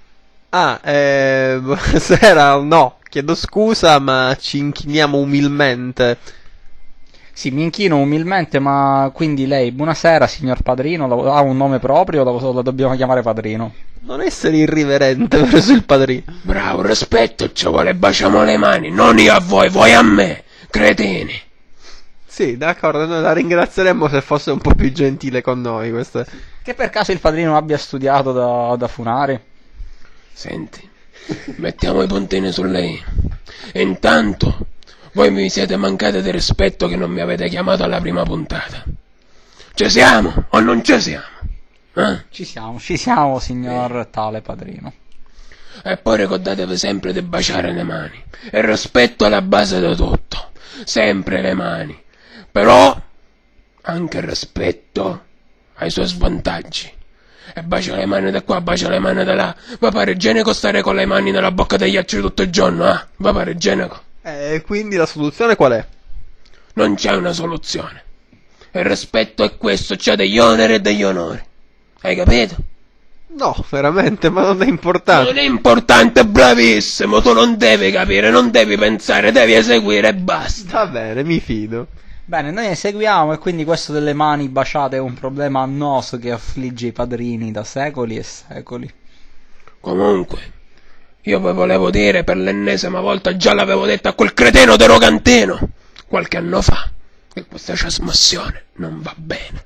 S2: Buonasera, no, chiedo scusa, ma ci inchiniamo umilmente.
S3: Sì, mi inchino umilmente, ma quindi lei, buonasera signor Padrino, ha un nome proprio o la dobbiamo chiamare Padrino?
S2: Non essere irriverente verso il padrino.
S1: Bravo, rispetto, ci vuole, baciamo le mani, non io a voi a me, cretini.
S2: Sì, d'accordo, noi la ringrazieremmo se fosse un po' più gentile con noi. Questo è...
S3: Che per caso il Padrino abbia studiato da Funari?
S1: Senti, mettiamo i puntini su lei. E intanto, voi mi siete mancati di rispetto che non mi avete chiamato alla prima puntata. Ci siamo o non ci siamo?
S3: Ci siamo, signor tale Padrino.
S1: E poi ricordatevi sempre di baciare le mani. Il rispetto è la base di tutto. Sempre le mani. Però anche il rispetto ha i suoi svantaggi. E bacia le mani da qua, bacia le mani da là. Va pare igienico stare con le mani nella bocca degli altri tutto il giorno, eh? Va pare igienico.
S2: Quindi la soluzione qual è?
S1: Non c'è una soluzione. Il rispetto è questo, c'è degli oneri e degli onori. Hai capito?
S2: No, veramente, ma non è importante.
S1: Non è importante, bravissimo. Tu non devi capire, non devi pensare, devi eseguire e basta.
S2: Va bene, mi fido.
S3: Bene, noi eseguiamo e quindi questo delle mani baciate è un problema annoso che affligge i padrini da secoli e secoli.
S1: Comunque, io vi volevo dire per l'ennesima volta, già l'avevo detto a quel cretino de Rogantino qualche anno fa, che questa trasmissione non va bene.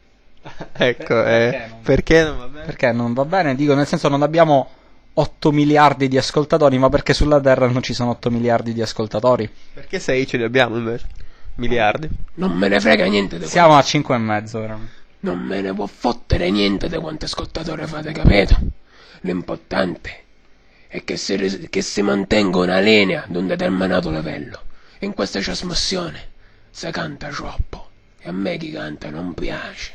S2: Ecco, perché non va bene?
S3: Perché non va bene? Dico, nel senso non abbiamo 8 miliardi di ascoltatori, ma perché sulla Terra non ci sono 8 miliardi di ascoltatori.
S2: Perché 6 ce li abbiamo invece? Miliardi.
S1: Non me ne frega niente di
S3: Siamo a 5,5 veramente.
S1: Non me ne può fottere niente di quanti ascoltatori fate, capito? L'importante è che si mantenga una linea ad un determinato livello. In questa trasmissione si canta troppo e a me chi canta non piace.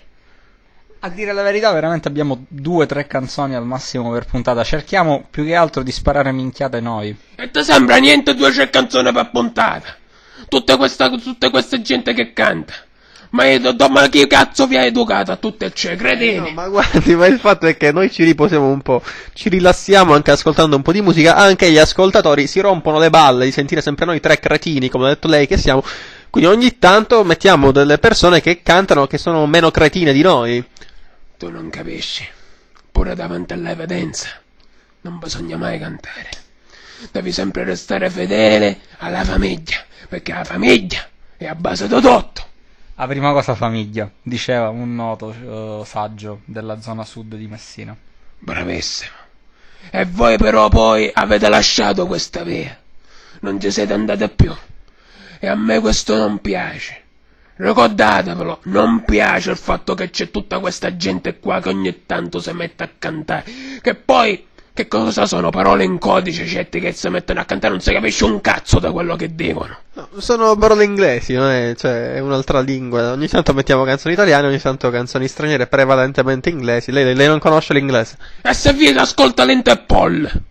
S3: A dire la verità, veramente abbiamo 2-3 canzoni al massimo per puntata. Cerchiamo più che altro di sparare minchiate noi.
S1: E ti sembra niente 2-3 canzoni per puntata? Tutta questa gente che canta. Ma chi cazzo vi ha educato a tutte e tre, cretini?
S2: No, ma guardi, ma il fatto è che noi ci riposiamo un po', ci rilassiamo anche ascoltando un po' di musica, anche gli ascoltatori si rompono le balle di sentire sempre noi tre cretini, come ha detto lei che siamo, quindi ogni tanto mettiamo delle persone che cantano che sono meno cretine di noi.
S1: Tu non capisci, pure davanti all'evidenza non bisogna mai cantare. Devi sempre restare fedele alla famiglia, perché la famiglia è a base di tutto.
S3: La prima cosa famiglia, diceva un noto saggio della zona sud di Messina.
S1: Bravissimo. E voi però poi avete lasciato questa via. Non ci siete andate più. E a me questo non piace. Ricordatevelo, non piace il fatto che c'è tutta questa gente qua che ogni tanto si mette a cantare. Che poi, che cosa sono? Parole in codice, certi che si mettono a cantare, non si capisce un cazzo da quello che dicono.
S2: No, sono parole inglesi, non è, cioè, è un'altra lingua. Ogni tanto mettiamo canzoni italiane, ogni tanto canzoni straniere, prevalentemente inglesi. Lei non conosce l'inglese?
S1: E se vi ascolta l'Interpol?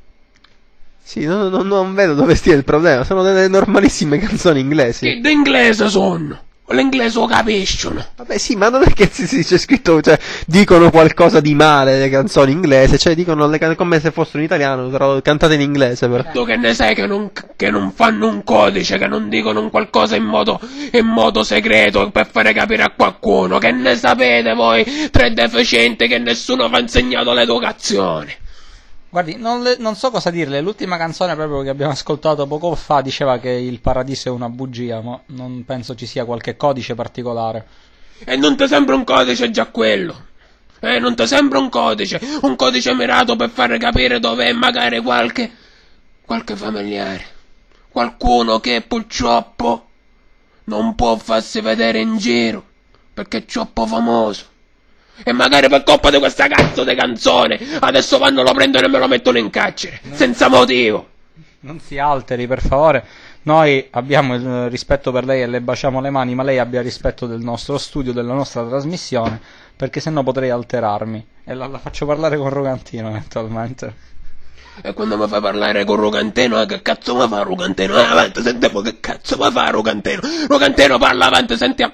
S2: Sì, non vedo dove stia il problema. Sono delle normalissime canzoni inglesi.
S1: Che d'inglese sono? L'inglese lo capiscono.
S2: Vabbè, sì, ma non è che c'è scritto, cioè, dicono qualcosa di male le canzoni inglese, cioè dicono come se fossero in italiano, però cantate in inglese però.
S1: Tu che ne sai che non fanno un codice, che non dicono un qualcosa in modo segreto per fare capire a qualcuno? Che ne sapete voi, tre deficienti che nessuno vi ha insegnato l'educazione?
S3: Guardi, non so cosa dirle, l'ultima canzone proprio che abbiamo ascoltato poco fa diceva che il paradiso è una bugia, ma non penso ci sia qualche codice particolare.
S1: E non ti sembra un codice già quello? Non ti sembra un codice mirato per far capire dov'è magari qualche familiare, qualcuno che purtroppo non può farsi vedere in giro perché è troppo famoso. E magari per colpa di questa cazzo di canzone adesso vanno, lo prendono e me lo mettono in carcere, senza motivo.
S3: Non si alteri, per favore. Noi abbiamo il rispetto per lei e le baciamo le mani, ma lei abbia rispetto del nostro studio, della nostra trasmissione, perché sennò potrei alterarmi. E la faccio parlare con Rogantino eventualmente.
S1: E quando mi fa parlare con Rogantino, che cazzo mi fa Rogantino? Avanti, sentiamo che cazzo mi fa Rogantino. Rogantino, parla avanti, sentiamo.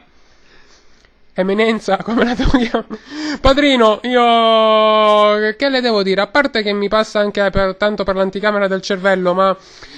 S1: Eminenza, come la devo chiamare? Padrino, io che le devo dire? A parte che mi passa anche tanto per l'anticamera del cervello, ma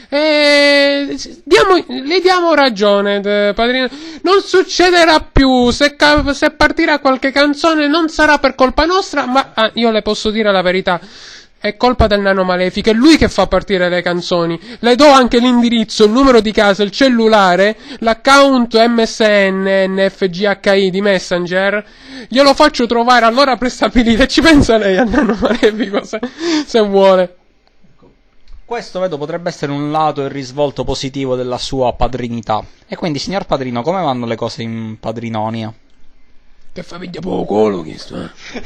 S1: le diamo ragione, padrino. Non succederà più. Se partirà qualche canzone non sarà per colpa nostra, ma io le posso dire la verità. È colpa del nano malefico, è lui che fa partire le canzoni. Le do anche l'indirizzo, il numero di casa, il cellulare, l'account MSN, NFGHI di Messenger. Glielo faccio trovare all'ora prestabilita. Ci pensa lei al nano malefico se vuole.
S3: Questo vedo potrebbe essere un lato e risvolto positivo della sua padrinità. E quindi, signor padrino, come vanno le cose in padrinonia?
S1: Che fa piglia poco culo questo,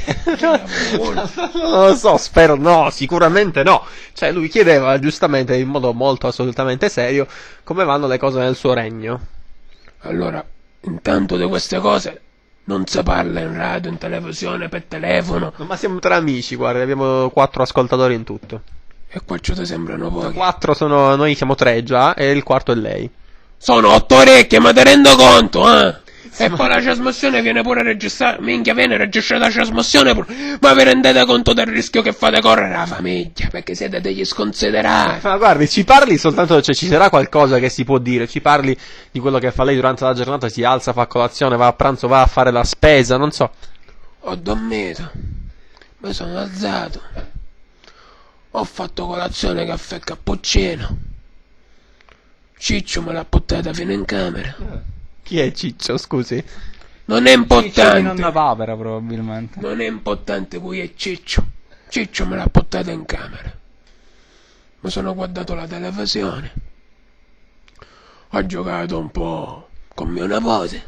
S2: Non lo so, spero no, sicuramente no. Cioè, lui chiedeva giustamente, in modo molto assolutamente serio, come vanno le cose nel suo regno.
S1: Allora, intanto di queste cose non si parla in radio, in televisione, per telefono.
S2: Ma siamo tra amici, guarda, abbiamo 4 ascoltatori in tutto.
S1: E qua ci ti sembrano pochi.
S2: 4 sono, noi siamo 3 già, e il quarto è lei.
S1: Sono 8 orecchie, ma ti rendo conto, eh? E poi la trasmissione viene pure registrata. Minchia, viene registrata la trasmissione pure. Ma vi rendete conto del rischio che fate correre la famiglia? Perché siete degli sconsiderati.
S2: Ma guardi, ci parli soltanto, cioè ci sarà qualcosa che si può dire, ci parli di quello che fa lei durante la giornata, si alza, fa colazione, va a pranzo, va a fare la spesa, non so.
S1: Ho dormito, mi sono alzato, ho fatto colazione, caffè e cappuccino. Ciccio me l'ha portata fino in camera.
S2: Chi è Ciccio, scusi?
S1: Non è
S3: Ciccio di
S1: importante.
S3: nonna Papera, probabilmente.
S1: Non è importante cui è Ciccio. Ciccio me l'ha portata in camera. Mi sono guardato la televisione. Ho giocato un po' con mio nipote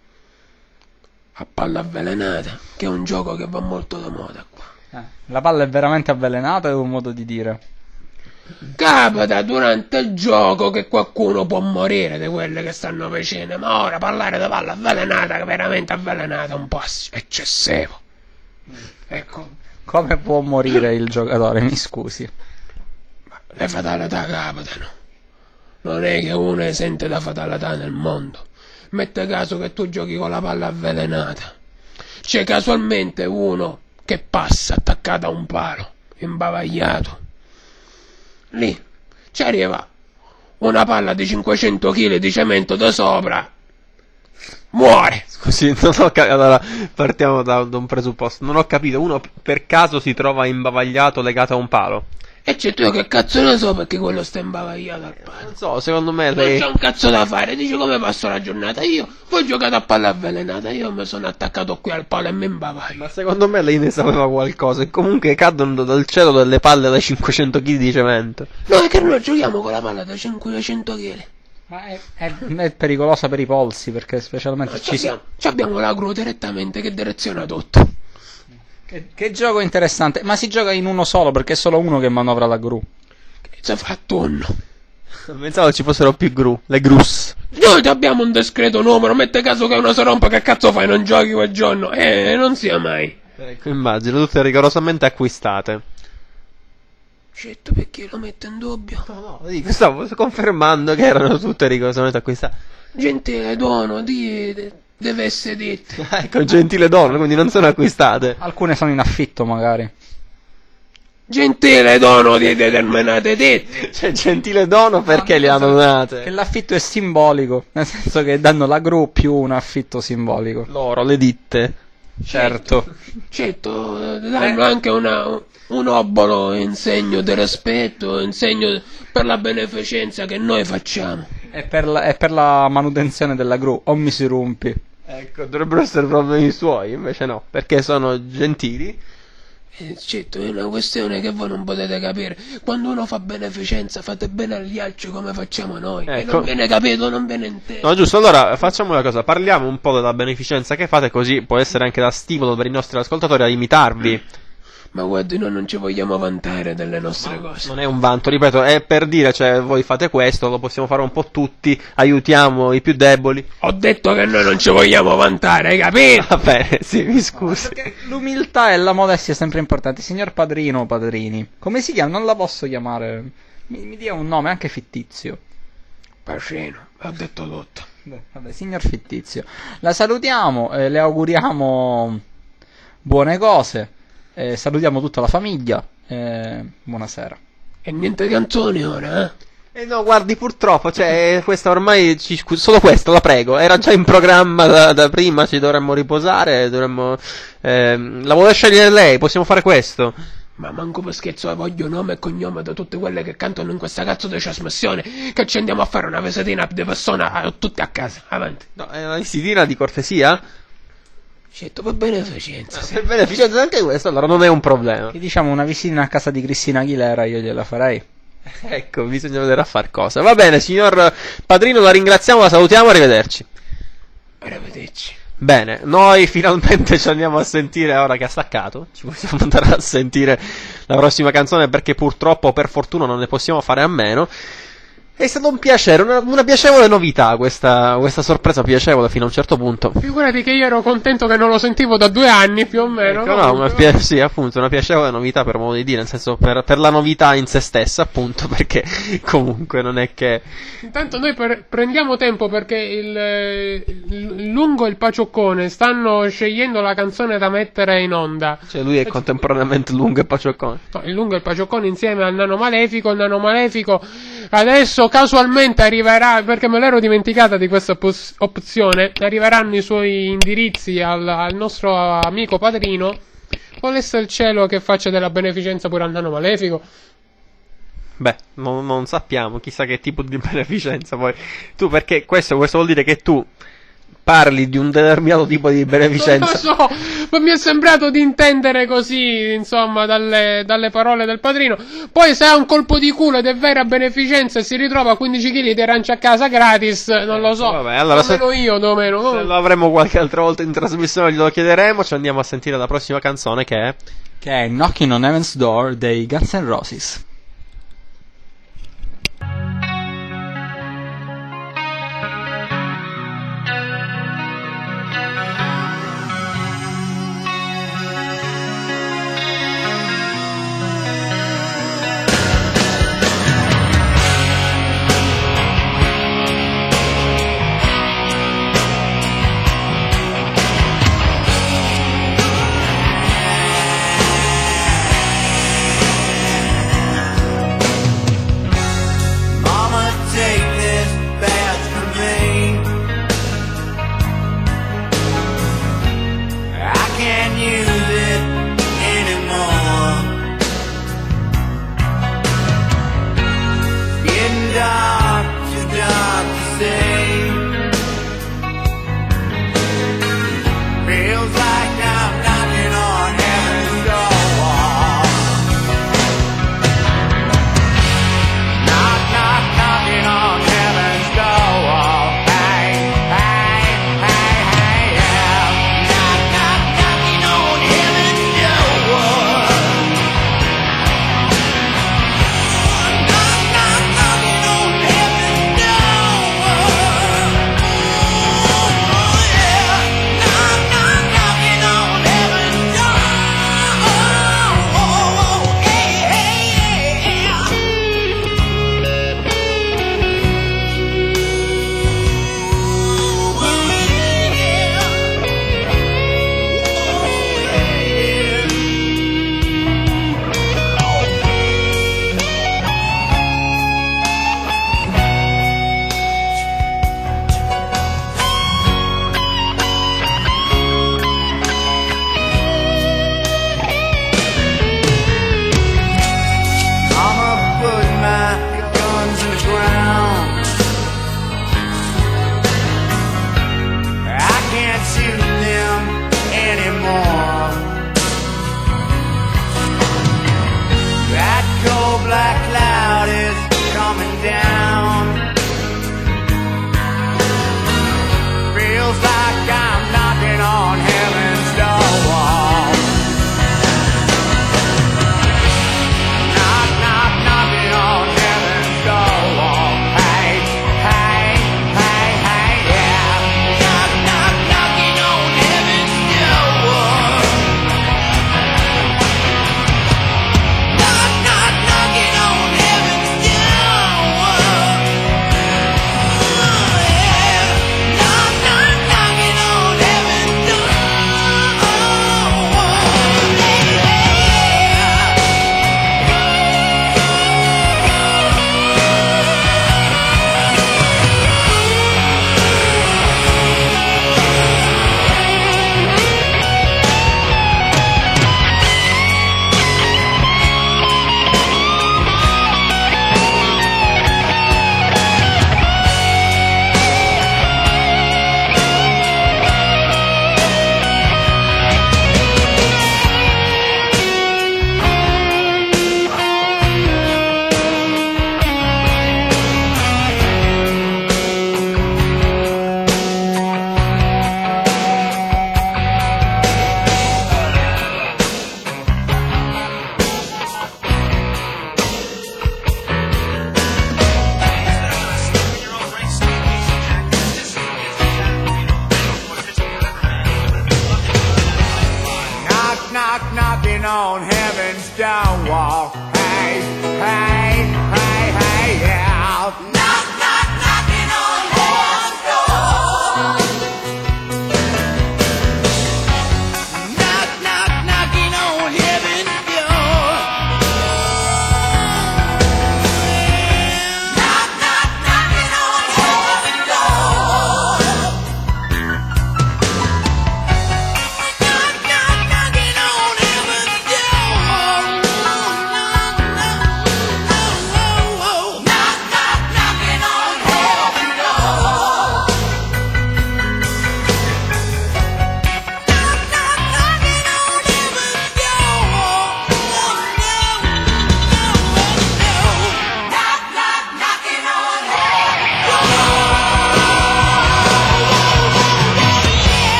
S1: a palla avvelenata, che è un gioco che va molto da moda qua.
S3: La palla è veramente avvelenata, è un modo di dire.
S1: Capita durante il gioco che qualcuno può morire di quelle che stanno vicine, ma ora parlare di palla avvelenata, che veramente avvelenata, è un po' eccessivo. Ecco,
S3: Come può morire il giocatore, mi scusi?
S1: le fatalità capitano. Non è che uno è esente da fatalità nel mondo. Mette caso che tu giochi con la palla avvelenata. C'è casualmente uno che passa attaccato a un palo, imbavagliato. Lì ci arriva una palla di 500 kg di cemento da sopra. Muore.
S2: Scusi, non ho capito. Allora, partiamo da un presupposto. Non ho capito. Uno per caso si trova imbavagliato legato a un palo.
S1: E c'è tu che cazzo ne so perché quello sta imbavagliato al palo.
S2: Non so, secondo me
S1: Non
S2: lei.
S1: c'è un cazzo da fare, dice come passo la giornata. Io voi giocate a palla avvelenata, io mi sono attaccato qui al palo e mi imbavaglio.
S2: Ma secondo me lei ne sapeva qualcosa. E comunque cadono dal cielo delle palle da 500 kg di cemento.
S1: No, è che noi giochiamo con la palla da 500 kg.
S3: Ma è pericolosa per i polsi, perché specialmente
S1: Ci abbiamo la gru direttamente che direziona tutto.
S3: Che gioco interessante. Ma si gioca in uno solo, perché è solo uno che manovra la gru.
S1: Si fa a turno.
S2: Pensavo ci fossero più gru, le grus.
S1: Noi abbiamo un discreto numero, mette caso che uno si rompa, che cazzo fai, non giochi quel giorno? Non sia mai.
S2: Ecco, immagino, tutte rigorosamente acquistate.
S1: Certo, perché lo metto in dubbio?
S2: No, dico, stavo confermando che erano tutte rigorosamente acquistate.
S1: Gentile dono, deve essere detto.
S2: Ecco, gentile dono, quindi non sono acquistate.
S3: Alcune sono in affitto, magari.
S1: Gentile dono di determinate dette.
S2: Cioè, gentile dono perché le hanno
S3: Che
S2: donate?
S3: l'affitto è simbolico, nel senso che danno la gru più un affitto simbolico.
S2: Loro, le ditte.
S3: Certo.
S1: Certo, danno anche un obolo in segno di rispetto, in segno per la beneficenza che noi facciamo.
S3: È per la manutenzione della gru, o mi si rompi.
S2: Ecco, dovrebbero essere problemi suoi, invece no, perché sono gentili.
S1: Certo, è una questione che voi non potete capire. Quando uno fa beneficenza, fate bene agli altri come facciamo noi. E
S2: Ecco.
S1: non viene capito, non viene inteso.
S2: No, giusto, allora facciamo una cosa, parliamo un po' della beneficenza che fate, così può essere anche da stimolo per i nostri ascoltatori a imitarvi.
S1: Ma guardi, noi non ci vogliamo vantare delle nostre cose.
S2: Non è un vanto, ripeto, è per dire, cioè, voi fate questo, lo possiamo fare un po' tutti, aiutiamo i più deboli.
S1: Ho detto che noi non ci vogliamo vantare, hai capito?
S2: Va bene, sì, mi scusi.
S3: Perché l'umiltà e la modestia è sempre importante. Signor padrino o padrini, come si chiama? Non la posso chiamare. Mi dia un nome anche fittizio.
S1: Pacino, ho detto tutto.
S3: Vabbè, signor fittizio. La salutiamo, le auguriamo buone cose. Salutiamo tutta la famiglia. Buonasera.
S1: E niente canzoni ora, eh?
S2: No, guardi, purtroppo, cioè, questa ormai, solo questa, la prego, era già in programma da prima, ci dovremmo riposare, la vuole scegliere lei, possiamo fare questo?
S1: Ma manco per scherzo voglio nome e cognome da tutte quelle che cantano in questa cazzo di trasmissione, che ci andiamo a fare una vesetina di persona tutti a casa, avanti.
S2: No, è una visitina di cortesia?
S1: Certo, per beneficenza, sì.
S2: Per beneficenza anche questo, allora non è un problema.
S3: Che diciamo una visitina a casa di Cristina Aguilera, io gliela farei.
S2: Ecco, bisogna vedere a far cosa. Va bene, signor padrino, la ringraziamo, la salutiamo, arrivederci.
S1: Arrivederci.
S2: Bene, noi finalmente ci andiamo a sentire, ora che ha staccato, ci possiamo andare a sentire la prossima canzone perché purtroppo, per fortuna, non ne possiamo fare a meno. È stato un piacere, una piacevole novità questa sorpresa piacevole fino a un certo punto.
S1: Figurati che io ero contento che non lo sentivo da 2 anni più o meno.
S2: Ecco, no, sì, appunto, una piacevole novità per modo di dire, nel senso per la novità in se stessa, appunto, perché comunque non è che...
S1: Intanto noi prendiamo tempo perché il Lungo e il Pacioccone stanno scegliendo la canzone da mettere in onda.
S2: Cioè lui è contemporaneamente Lungo e Pacioccone.
S1: No, il Lungo e il Pacioccone insieme al Nano Malefico. Il Nano Malefico adesso casualmente arriverà, perché me l'ero dimenticata di questa opzione, arriveranno i suoi indirizzi al nostro amico padrino. Volesse il cielo che faccia della beneficenza pure al Nano Malefico.
S2: Beh, non sappiamo, chissà che tipo di beneficenza poi. Tu, perché questo vuol dire che tu parli di un determinato tipo di beneficenza.
S1: Non lo so, ma mi è sembrato di intendere così, insomma, dalle parole del padrino. Poi se ha un colpo di culo ed è vera beneficenza e si ritrova 15 kg di arance a casa gratis, non lo so.
S2: Vabbè, allora
S1: io, domeno.
S2: Se lo avremo qualche altra volta in trasmissione glielo chiederemo. Ci andiamo a sentire la prossima canzone che è
S3: Knocking on Heaven's Door dei Guns N' Roses.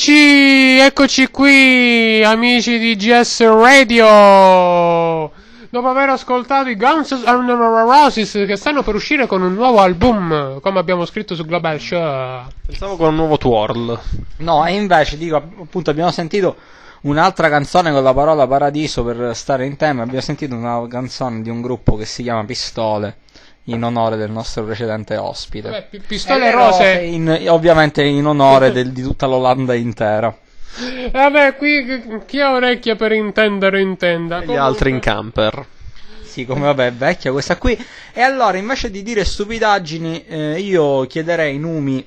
S1: Eccoci qui, amici di GS Radio. Dopo aver ascoltato i Guns N' Roses che stanno per uscire con un nuovo album, come abbiamo scritto su Global Show.
S2: Pensavo con un nuovo twirl.
S3: No, e invece dico, appunto, abbiamo sentito un'altra canzone con la parola paradiso per stare in tema. Abbiamo sentito una canzone di un gruppo che si chiama Pistole, in onore del nostro precedente ospite.
S1: Vabbè, Pistole Rose.
S3: Ovviamente in onore di tutta l'Olanda intera.
S1: Vabbè, qui chi ha orecchie per intendere intenda.
S2: E gli altri in camper.
S3: Sì, come vabbè, è vecchia questa qui. E allora, invece di dire stupidaggini, io chiederei lumi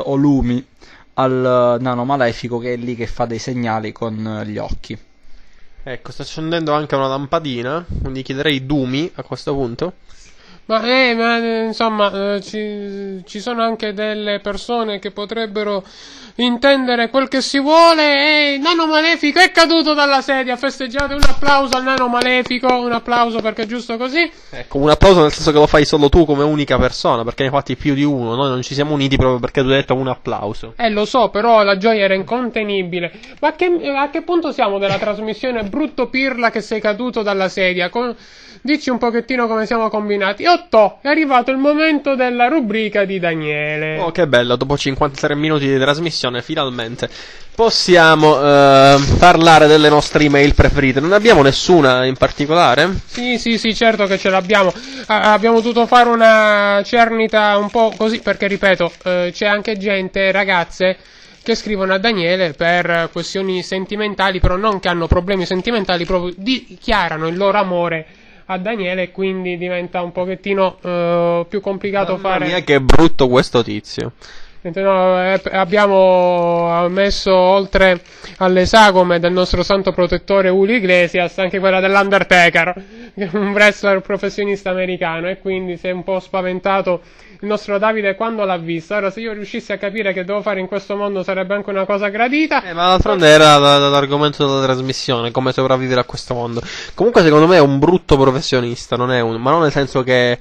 S3: al nano malefico che è lì che fa dei segnali con gli occhi.
S2: Ecco, sta accendendo anche una lampadina, quindi chiederei Dumi a questo punto.
S1: Ma insomma, ci sono anche delle persone che potrebbero intendere quel che si vuole. E il nano malefico è caduto dalla sedia. Festeggiate, un applauso al nano malefico. Un applauso perché è giusto così.
S2: Ecco, un applauso nel senso che lo fai solo tu come unica persona, perché ne hai fatti più di uno. Noi non ci siamo uniti proprio perché tu hai detto un applauso.
S1: Lo so, però la gioia era incontenibile. Ma a che punto siamo della trasmissione? Brutto pirla che sei caduto dalla sedia. Dici un pochettino come siamo combinati. Otto, è arrivato il momento della rubrica di Daniele.
S2: Oh, che bello, dopo 53 minuti di trasmissione, finalmente possiamo parlare delle nostre email preferite. Non abbiamo nessuna in particolare?
S1: Sì, certo che ce l'abbiamo. Abbiamo dovuto fare una cernita un po' così, perché ripeto, c'è anche gente, ragazze, che scrivono a Daniele per questioni sentimentali, però non che hanno problemi sentimentali, proprio dichiarano il loro amore a Daniele, quindi diventa un pochettino più complicato fare.
S2: Mamma mia, che brutto questo tizio.
S1: No, abbiamo messo, oltre alle sagome del nostro santo protettore Julio Iglesias, anche quella dell'Undertaker, che è un wrestler professionista americano, e quindi si è un po' spaventato il nostro Davide quando l'ha vista. Ora, se io riuscissi a capire che devo fare in questo mondo, sarebbe anche una cosa gradita.
S2: Ma d'altronde era l'argomento della trasmissione, come sopravvivere a questo mondo. Comunque secondo me è un brutto professionista, ma non nel senso che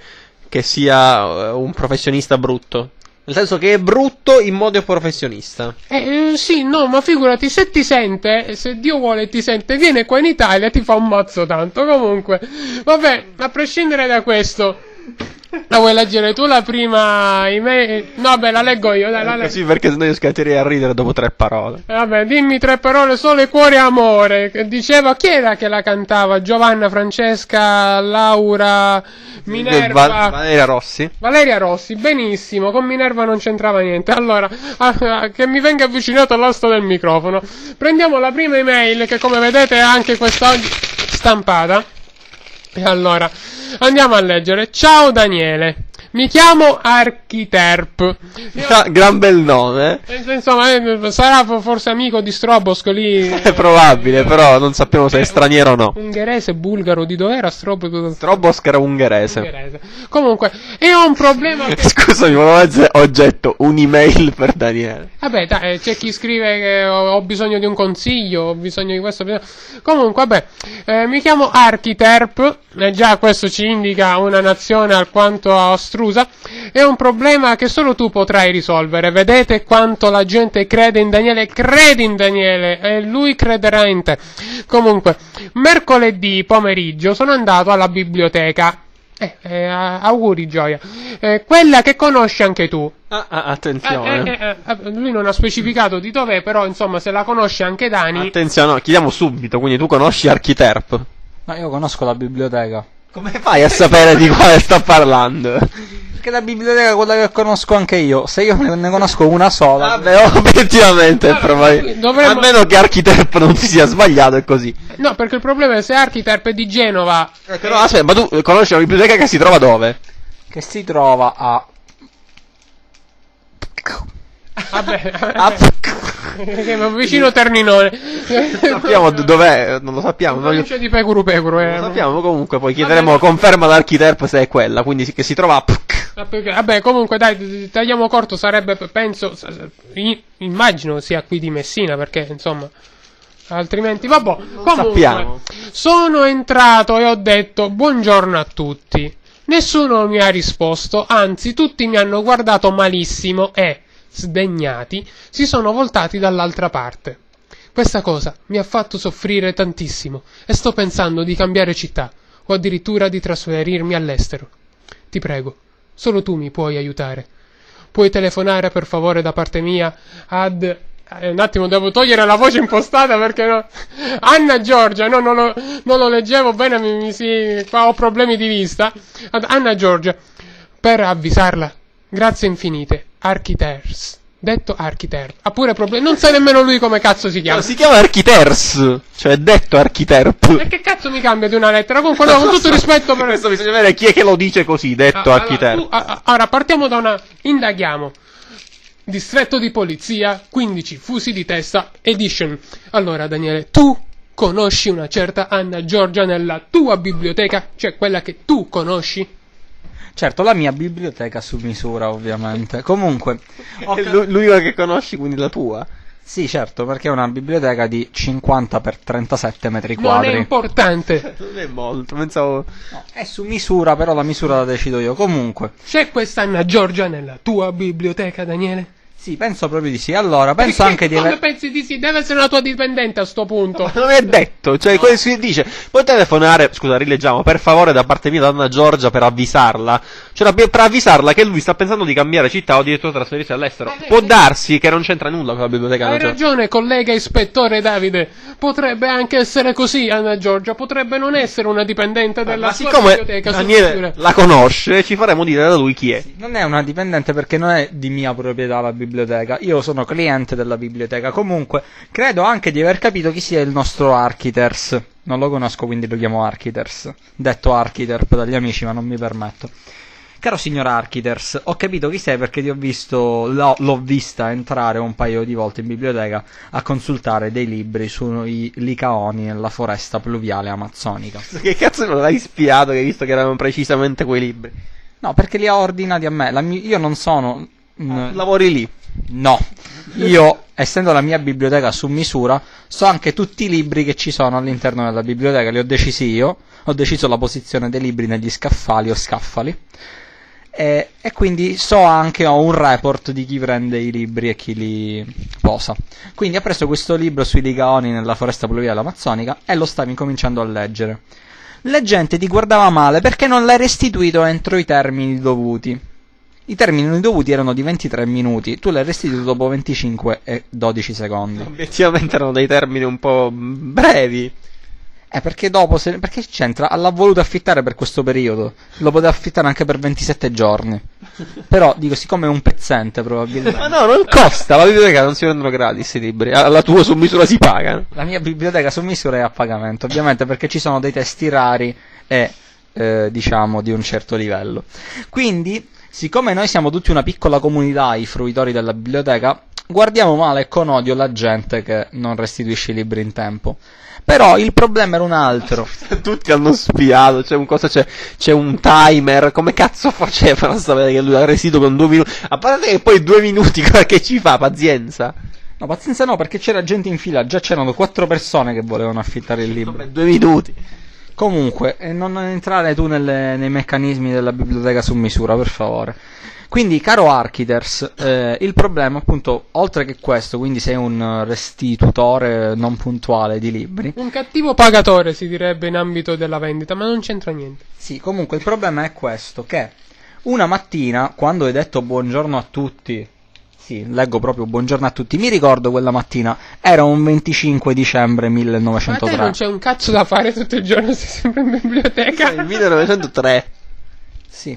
S2: sia un professionista brutto. Nel senso che è brutto in modo professionista.
S1: Sì, no, ma figurati, se ti sente, se Dio vuole ti sente, viene qua in Italia e ti fa un mazzo tanto. Comunque, vabbè, a prescindere da questo, la vuoi leggere tu la prima email? No, beh, la leggo io, dai, la leggo.
S2: Sì, perché sennò io scatterei a ridere dopo 3 parole.
S1: Vabbè, dimmi 3 parole, sole, cuore e amore. Che diceva, chi era che la cantava? Giovanna, Francesca, Laura, Minerva. Valeria Rossi, benissimo, con Minerva non c'entrava niente. Allora, che mi venga avvicinato all'asto del microfono. Prendiamo la prima email, che come vedete è anche quest'oggi stampata. E allora, andiamo a leggere. Ciao Daniele, mi chiamo Architerp.
S2: Gran bel nome.
S1: Insomma, sarà forse amico di Strobosk lì.
S2: È probabile, però non sappiamo se è straniero o no.
S1: Ungherese, bulgaro, di dov'era Strobosk?
S2: Strobosk era ungherese.
S1: Comunque, io ho un problema.
S2: Scusami, volevo leggere oggetto, un'email per Daniele.
S1: Vabbè, dai, c'è chi scrive che ho bisogno di un consiglio, ho bisogno di questo. Comunque, vabbè, mi chiamo Architerp, e già questo ci indica una nazione alquanto astrusa. È un problema che solo tu potrai risolvere. Vedete quanto la gente crede in Daniele? Credi in Daniele e lui crederà in te. Comunque, mercoledì pomeriggio sono andato alla biblioteca. Auguri Gioia. Quella che conosci anche tu.
S2: Attenzione.
S1: Lui non ha specificato di dov'è, però insomma se la conosce anche Dani.
S2: Attenzione, no, chiediamo subito, quindi tu conosci Architerp?
S3: No, io conosco la biblioteca.
S2: Come fai a sapere di quale sta parlando?
S3: Perché la biblioteca è quella che conosco anche io. Se io ne conosco una sola.
S2: Vabbè, obiettivamente è probabile. A meno che Architerp non si sia sbagliato, è così.
S1: No, perché il problema è se Architerp è di Genova.
S2: Però aspetta, ma tu conosci la biblioteca che si trova dove?
S3: Che si trova a...
S1: Vabbè. Vicino Terninone.
S2: Sappiamo dov'è, non lo sappiamo.
S1: Non c'è di Pecuru.
S2: Non lo sappiamo, comunque poi chiederemo conferma da Architerp se è quella, quindi che si trova a...
S1: Vabbè, comunque dai, tagliamo corto, sarebbe, penso, immagino sia qui di Messina, perché insomma, altrimenti, vabbè, comunque,
S2: sappiamo.
S1: Sono entrato e ho detto buongiorno a tutti. Nessuno mi ha risposto, anzi tutti mi hanno guardato malissimo e, sdegnati, si sono voltati dall'altra parte. Questa cosa mi ha fatto soffrire tantissimo e sto pensando di cambiare città o addirittura di trasferirmi all'estero. Ti prego, solo tu mi puoi aiutare. Puoi telefonare per favore da parte mia ad... un attimo, devo togliere la voce impostata perché no... Anna Giorgia, no, non lo leggevo bene, qua ho problemi di vista. Ad Anna Giorgia, per avvisarla, grazie infinite, Architers. Detto Architer. Ha pure problemi. Non sa nemmeno lui come cazzo si chiama.
S2: No, si chiama Architers, cioè detto Architerp.
S1: E che cazzo mi cambia di una lettera? Comunque no, con tutto il rispetto per...
S2: Questo bisogna vedere chi è che lo dice così, detto Architerp.
S1: Ora partiamo da una... Indaghiamo. Distretto di polizia, 15 fusi di testa, edition. Allora Daniele, tu conosci una certa Anna Giorgia nella tua biblioteca? Cioè quella che tu conosci?
S3: Certo, la mia biblioteca su misura, ovviamente. Comunque,
S2: l'unica che conosci, quindi la tua.
S3: sì, certo, perché è una biblioteca di 50 x 37 metri
S1: Non
S3: quadri.
S1: è importante.
S2: Non è molto, pensavo...
S3: No, è su misura, però la misura la decido io. Comunque,
S1: C'è questa Anna Giorgia nella tua biblioteca, Daniele?
S3: sì, penso proprio di sì. Allora, penso
S1: Perché
S3: anche di
S1: come
S3: aver...
S1: pensi di sì? Deve essere una tua dipendente a sto punto.
S2: Non è detto, cioè quello si dice, puoi telefonare, scusa, rileggiamo, per favore da parte mia da Anna Giorgia per avvisarla, cioè per avvisarla che lui sta pensando di cambiare città o addirittura trasferirsi all'estero. Può darsi che non c'entra nulla con la biblioteca.
S1: Hai ragione, collega ispettore Davide. Potrebbe anche essere così, Anna Giorgia. Potrebbe non essere una dipendente della
S2: Ma
S1: sua
S2: siccome
S1: biblioteca.
S2: Daniele la conosce, ci faremo dire da lui chi è.
S3: Non è una dipendente perché non è di mia proprietà la biblioteca. Io sono cliente della biblioteca. Comunque, credo anche di aver capito chi sia il nostro Architers. Non lo conosco, quindi lo chiamo Architers. Detto Architerp dagli amici, ma non mi permetto. Caro signor Architers, ho capito chi sei perché ti ho visto, l'ho vista entrare un paio di volte in biblioteca a consultare dei libri sui licaoni nella foresta pluviale amazzonica.
S2: Che cazzo non l'hai spiato che hai visto che erano precisamente quei libri?
S3: No, perché li ha ordinati a me. Io non sono...
S2: Lavori lì.
S3: No, io, essendo la mia biblioteca su misura, so anche tutti i libri che ci sono all'interno della biblioteca, li ho decisi io, ho deciso la posizione dei libri negli scaffali o scaffali, e quindi so anche, ho un report di chi prende i libri e chi li posa. Quindi ha preso questo libro sui licaoni nella foresta pluviale amazzonica e lo stava incominciando a leggere. La gente ti guardava male perché non l'hai restituito entro i termini dovuti. I termini dovuti erano di 23 minuti, tu l'hai restituito dopo 25 e 12 secondi.
S2: Obiettivamente erano dei termini un po' brevi.
S3: Perché dopo, perché c'entra? L'ha voluto affittare per questo periodo, lo poteva affittare anche per 27 giorni. Però, dico, siccome è un pezzente probabilmente...
S2: Ma no, non costa, la biblioteca non si vendono gratis i libri, alla tua su misura si pagano.
S3: La mia biblioteca su misura è a pagamento, ovviamente perché ci sono dei testi rari e, diciamo, di un certo livello. Quindi... siccome noi siamo tutti una piccola comunità, i fruitori della biblioteca, guardiamo male e con odio la gente che non restituisce i libri in tempo. Però il problema era un altro.
S2: Tutti hanno spiato, c'è un timer, come cazzo facevano a sapere che lui ha restituito con 2 minuti? A parte che poi 2 minuti, che ci fa? Pazienza.
S3: No, pazienza no, perché c'era gente in fila, già c'erano 4 persone che volevano affittare il libro.
S2: Vabbè, 2 minuti.
S3: Comunque, non entrare tu nei meccanismi della biblioteca su misura, per favore. Quindi, caro Architers, il problema, appunto, oltre che questo, quindi sei un restitutore non puntuale di libri.
S1: Un cattivo pagatore si direbbe in ambito della vendita, ma non c'entra niente.
S3: Sì, comunque il problema è questo, che una mattina, quando hai detto buongiorno a tutti, sì, leggo proprio buongiorno a tutti, mi ricordo quella mattina, era un 25 dicembre
S1: Ma a
S3: 1903.
S1: te non c'è un cazzo da fare tutto il giorno, sei sempre in biblioteca.
S2: Il 1903.
S3: Sì.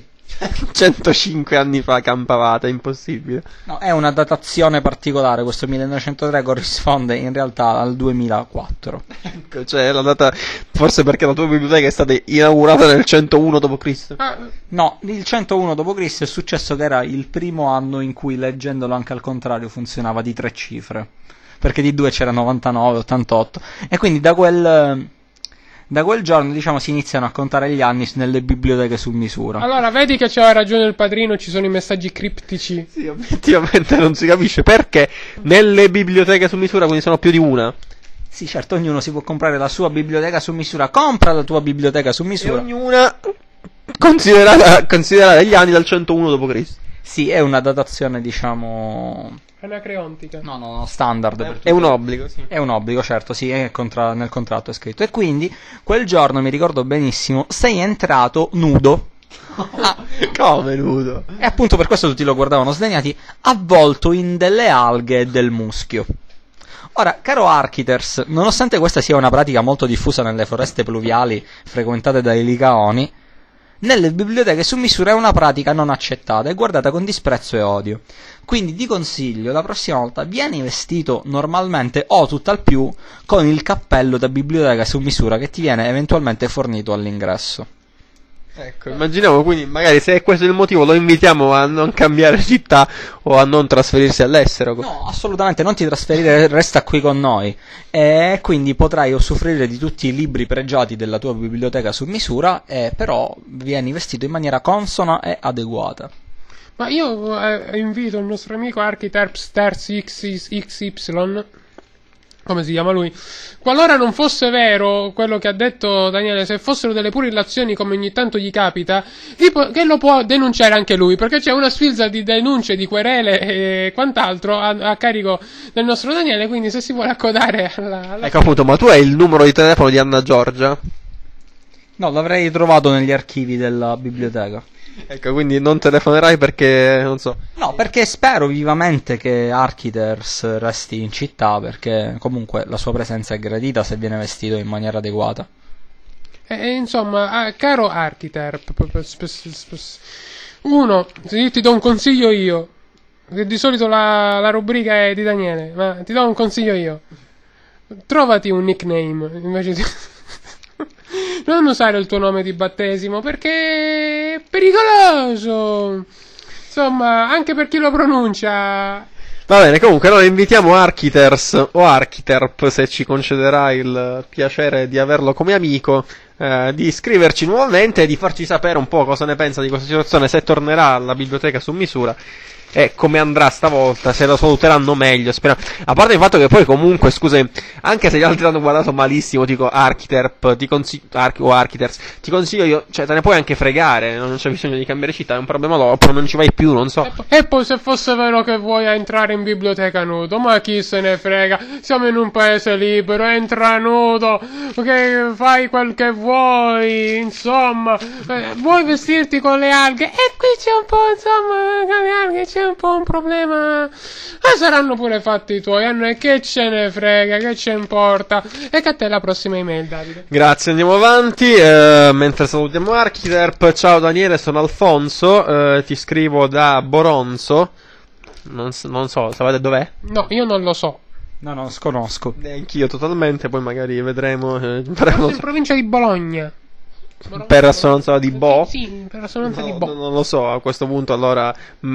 S2: 105 anni fa campavate, impossibile.
S3: No, è una datazione particolare, questo 1903 corrisponde in realtà al 2004.
S2: Ecco, cioè la data, forse perché la tua biblioteca è stata inaugurata nel 101 d.C.
S3: No, il 101 d.C. è successo che era il primo anno in cui, leggendolo anche al contrario, funzionava di 3 cifre. Perché di 2 c'era 99, 88. E quindi da quel giorno, diciamo, si iniziano a contare gli anni nelle biblioteche su misura.
S1: Allora, vedi che c'aveva ragione il padrino, ci sono i messaggi criptici.
S2: Sì, obiettivamente non si capisce perché nelle biblioteche su misura, quindi sono più di una.
S3: Sì, certo, ognuno si può comprare la sua biblioteca su misura. Compra la tua biblioteca su
S2: E
S3: misura.
S2: ognuna considerata gli anni dal 101 d.C.
S3: Sì, è una datazione, diciamo...
S1: Anacreontica.
S3: No, standard. per tutti.
S2: È un obbligo, sì.
S3: È un obbligo, certo, sì, nel contratto è scritto. E quindi, quel giorno, mi ricordo benissimo, sei entrato nudo.
S2: Come nudo?
S3: E appunto per questo tutti lo guardavano sdegnati, avvolto in delle alghe e del muschio. Ora, caro Architers, nonostante questa sia una pratica molto diffusa nelle foreste pluviali frequentate dai licaoni, nelle biblioteche su misura è una pratica non accettata e guardata con disprezzo e odio. Quindi ti consiglio, la prossima volta vieni vestito normalmente o tutt'al più con il cappello da biblioteca su misura che ti viene eventualmente fornito all'ingresso.
S2: Ecco, immaginiamo quindi, magari se è questo il motivo, lo invitiamo a non cambiare città o a non trasferirsi all'estero.
S3: No, assolutamente, non ti trasferire, resta qui con noi. E quindi potrai usufruire di tutti i libri pregiati della tua biblioteca su misura, però vieni vestito in maniera consona e adeguata.
S1: Ma io invito il nostro amico Architerps Terz XY, come si chiama lui, qualora non fosse vero quello che ha detto Daniele, se fossero delle pure illazioni come ogni tanto gli capita, che lo può denunciare anche lui, perché c'è una sfilza di denunce, di querele e quant'altro a carico del nostro Daniele, quindi se si vuole accodare alla...
S2: Ecco appunto, ma tu hai il numero di telefono di Anna Giorgia?
S3: No, l'avrei trovato negli archivi della biblioteca.
S2: Ecco, quindi non telefonerai perché, non so.
S3: No, perché spero vivamente che Architers resti in città, perché comunque la sua presenza è gradita se viene vestito in maniera adeguata.
S1: Insomma, caro Architerp, uno, se io ti do un consiglio io, che di solito la rubrica è di Daniele, ma ti do un consiglio io. Trovati un nickname, invece di... Non usare il tuo nome di battesimo, perché è pericoloso. Insomma, anche per chi lo pronuncia...
S2: Va bene, comunque noi invitiamo Architers o Architerp, se ci concederà il piacere di averlo come amico, di iscriverci nuovamente e di farci sapere un po' cosa ne pensa di questa situazione, se tornerà alla biblioteca su misura e come andrà stavolta, se lo saluteranno meglio, speriamo. A parte il fatto che poi comunque, scusami, anche se gli altri hanno guardato malissimo, dico Architerp, o Architers, ti consiglio io, cioè te ne puoi anche fregare, non c'è bisogno di cambiare città, è un problema dopo, non ci vai più, non so.
S1: E poi se fosse vero che vuoi entrare in biblioteca nudo, ma chi se ne frega, siamo in un paese libero, entra nudo, ok, fai quel che vuoi, insomma, vuoi vestirti con le alghe, e qui c'è un po', insomma, con le alghe c'è un po' un problema, ma saranno pure fatti i tuoi, a noi che ce ne frega, che ce importa, e che a te la prossima email, Davide.
S2: Grazie, andiamo avanti, mentre salutiamo Architerp. Ciao Daniele, sono Alfonso, ti scrivo da Boronzo, non so, sapete dov'è?
S1: No, io non lo so.
S3: No, sconosco.
S2: Neanch'io totalmente, poi magari vedremo,
S1: Forse in provincia di Bologna.
S2: per assonanza di Bo?
S1: Sì, per assonanza di
S2: No,
S1: Bo.
S2: non lo so, a questo punto allora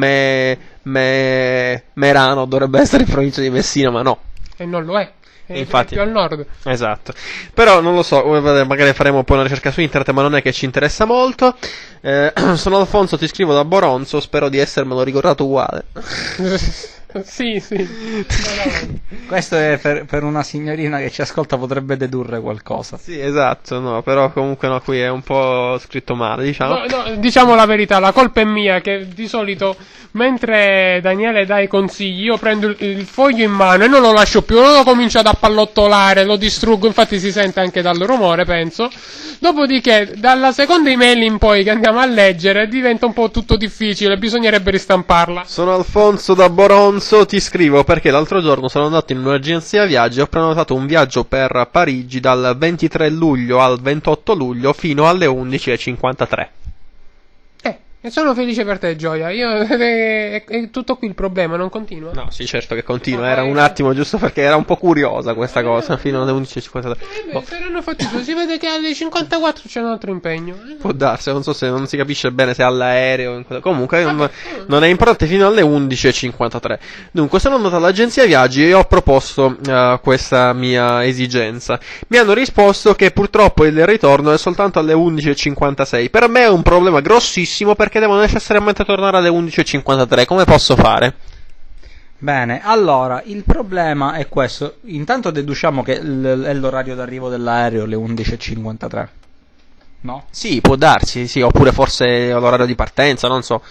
S2: Merano dovrebbe essere in provincia di Messina, ma no.
S1: E non lo è. È
S2: Infatti.
S1: più al nord.
S2: Esatto, però non lo so, magari faremo poi una ricerca su internet, ma non è che ci interessa molto. Sono Alfonso, ti scrivo da Boronzo, spero di essermelo ricordato uguale.
S1: Sì.
S3: Questo è per una signorina che ci ascolta, potrebbe dedurre qualcosa.
S2: Sì, esatto, no, però comunque no, qui è un po' scritto male, diciamo.
S1: No, diciamo la verità, la colpa è mia, che di solito mentre Daniele dà i consigli io prendo il foglio in mano e non lo lascio più, non lo comincio ad appallottolare, lo distruggo, infatti si sente anche dal rumore, penso. Dopodiché, dalla seconda email in poi che andiamo a leggere, diventa un po' tutto difficile, bisognerebbe ristamparla.
S2: Sono Alfonso da Boronzo, ti scrivo perché l'altro giorno sono andato in un'agenzia viaggi e ho prenotato un viaggio per Parigi dal 23 luglio al 28 luglio fino alle 11:53.
S1: E sono felice per te, Gioia. È tutto qui il problema, non continua?
S2: No, sì, certo che continua, era un attimo giusto perché era un po' curiosa questa cosa, fino alle 11:53.
S1: Beh, saranno fatti due, si vede che alle 54 c'è un altro impegno.
S2: Può darsi, non so se non si capisce bene se è all'aereo o in comunque non è importante, fino alle 11:53. Dunque sono andato all'agenzia viaggi e ho proposto questa mia esigenza. Mi hanno risposto che purtroppo il ritorno è soltanto alle 11:56. Per me è un problema grossissimo perché devo necessariamente tornare alle 11:53. Come posso fare?
S3: Bene, allora, il problema è questo. Intanto deduciamo che è l'orario d'arrivo dell'aereo, le 11:53. No?
S2: Sì, può darsi, sì, oppure forse l'orario di partenza, non so.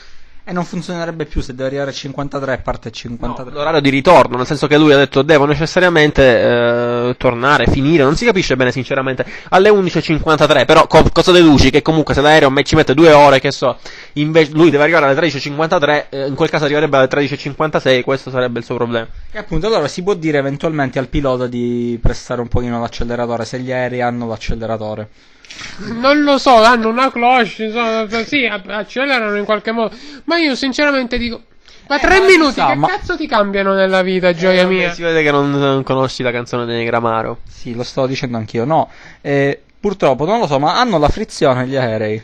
S3: E non funzionerebbe più se deve arrivare a 53 e parte a 53.
S2: L'orario di ritorno, nel senso che lui ha detto devo necessariamente tornare, finire, non si capisce bene sinceramente, alle 11.53, però cosa deduci? Che comunque se l'aereo ci mette 2 ore, che so, invece lui deve arrivare alle 13.53, in quel caso arriverebbe alle 13.56, questo sarebbe il suo problema.
S3: E appunto allora si può dire eventualmente al pilota di prestare un pochino l'acceleratore, se gli aerei hanno l'acceleratore.
S1: Non lo so, hanno una cloche, insomma, sì, accelerano in qualche modo. Ma io sinceramente dico, ma 3 minuti,
S3: sa,
S1: che
S3: ma-
S1: cazzo ti cambiano nella vita, gioia mia?
S2: Si vede che non conosci la canzone di Negramaro.
S3: Sì, lo stavo dicendo anch'io, no. Purtroppo non lo so, ma hanno la frizione gli aerei.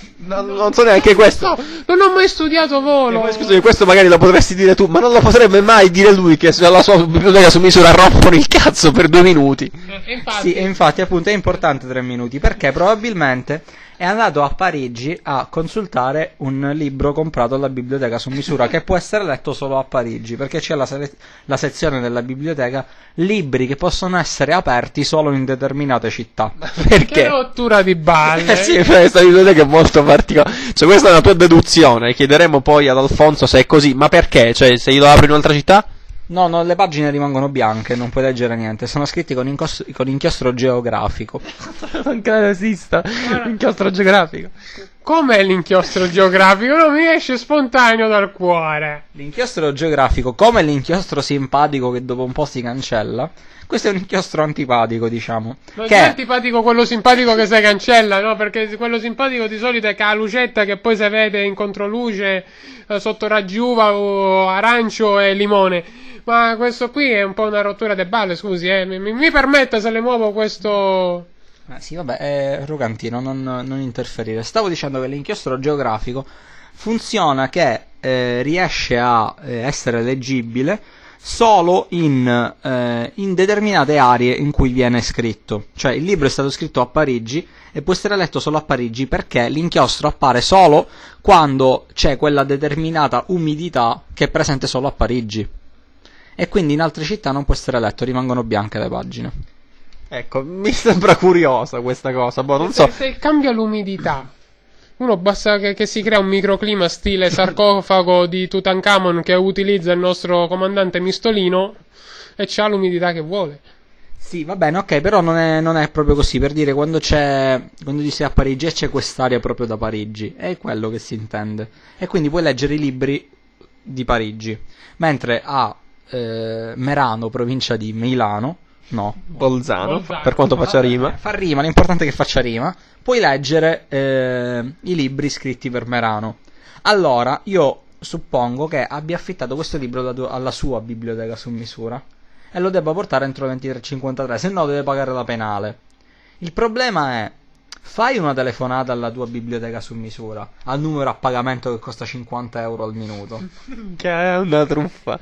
S2: Non so neanche questo.
S1: No, non ho mai studiato volo.
S2: Ma scusami, questo magari lo potresti dire tu, ma non lo potrebbe mai dire lui che alla sua biblioteca su misura rompono il cazzo per 2 minuti.
S1: Infatti,
S3: Sì, e infatti appunto è importante 3 minuti, perché probabilmente è andato a Parigi a consultare un libro comprato alla biblioteca su misura che può essere letto solo a Parigi, perché c'è la sezione della biblioteca libri che possono essere aperti solo in determinate città.
S1: che
S2: Perché?
S1: rottura di balle.
S2: Sì, questa biblioteca è molto particolare. Cioè, questa è una tua deduzione. Chiederemo poi ad Alfonso se è così. Ma perché? Cioè, se io lo apro in un'altra città?
S3: No, no, le pagine rimangono bianche, non puoi leggere niente, sono scritti con inchiostro geografico.
S2: Non credo esista. Inchiostro geografico.
S1: Com'è l'inchiostro geografico? Non mi esce spontaneo dal cuore.
S3: L'inchiostro geografico, come l'inchiostro simpatico che dopo un po' si cancella, questo è un inchiostro antipatico, diciamo.
S1: Non
S3: che
S1: è antipatico quello simpatico che si cancella, no? Perché quello simpatico di solito è che ha la lucetta che poi si vede in controluce sotto raggiuva o arancio e limone. Ma questo qui è un po' una rottura de balle, scusi, mi permetta se le muovo questo...
S3: Sì, vabbè, Rugantino, non interferire. Stavo dicendo che l'inchiostro geografico funziona che riesce a essere leggibile solo in determinate aree in cui viene scritto. Cioè il libro è stato scritto a Parigi e può essere letto solo a Parigi perché l'inchiostro appare solo quando c'è quella determinata umidità che è presente solo a Parigi. E quindi in altre città non può essere letto, rimangono bianche le pagine.
S2: Ecco, mi sembra curiosa questa cosa. Boh, non so.
S1: Se cambia l'umidità, uno basta che si crea un microclima stile sarcofago di Tutankhamon che utilizza il nostro comandante Mistolino e c'ha l'umidità che vuole.
S3: Sì, va bene, ok, però non è proprio così. Per dire, quando sei a Parigi e c'è quest'area proprio da Parigi, è quello che si intende. E quindi puoi leggere i libri di Parigi. Mentre a Merano, provincia di Milano, no,
S2: Bolzano, per quanto faccia rima.
S3: fa rima, l'importante è che faccia rima. Puoi leggere i libri scritti per Merano. Allora, io suppongo che abbia affittato questo libro alla sua biblioteca su misura e lo debba portare entro le 23.53, se no deve pagare la penale. Il problema è, fai una telefonata alla tua biblioteca su misura, al numero a pagamento che costa 50 euro al minuto.
S2: Che è una truffa.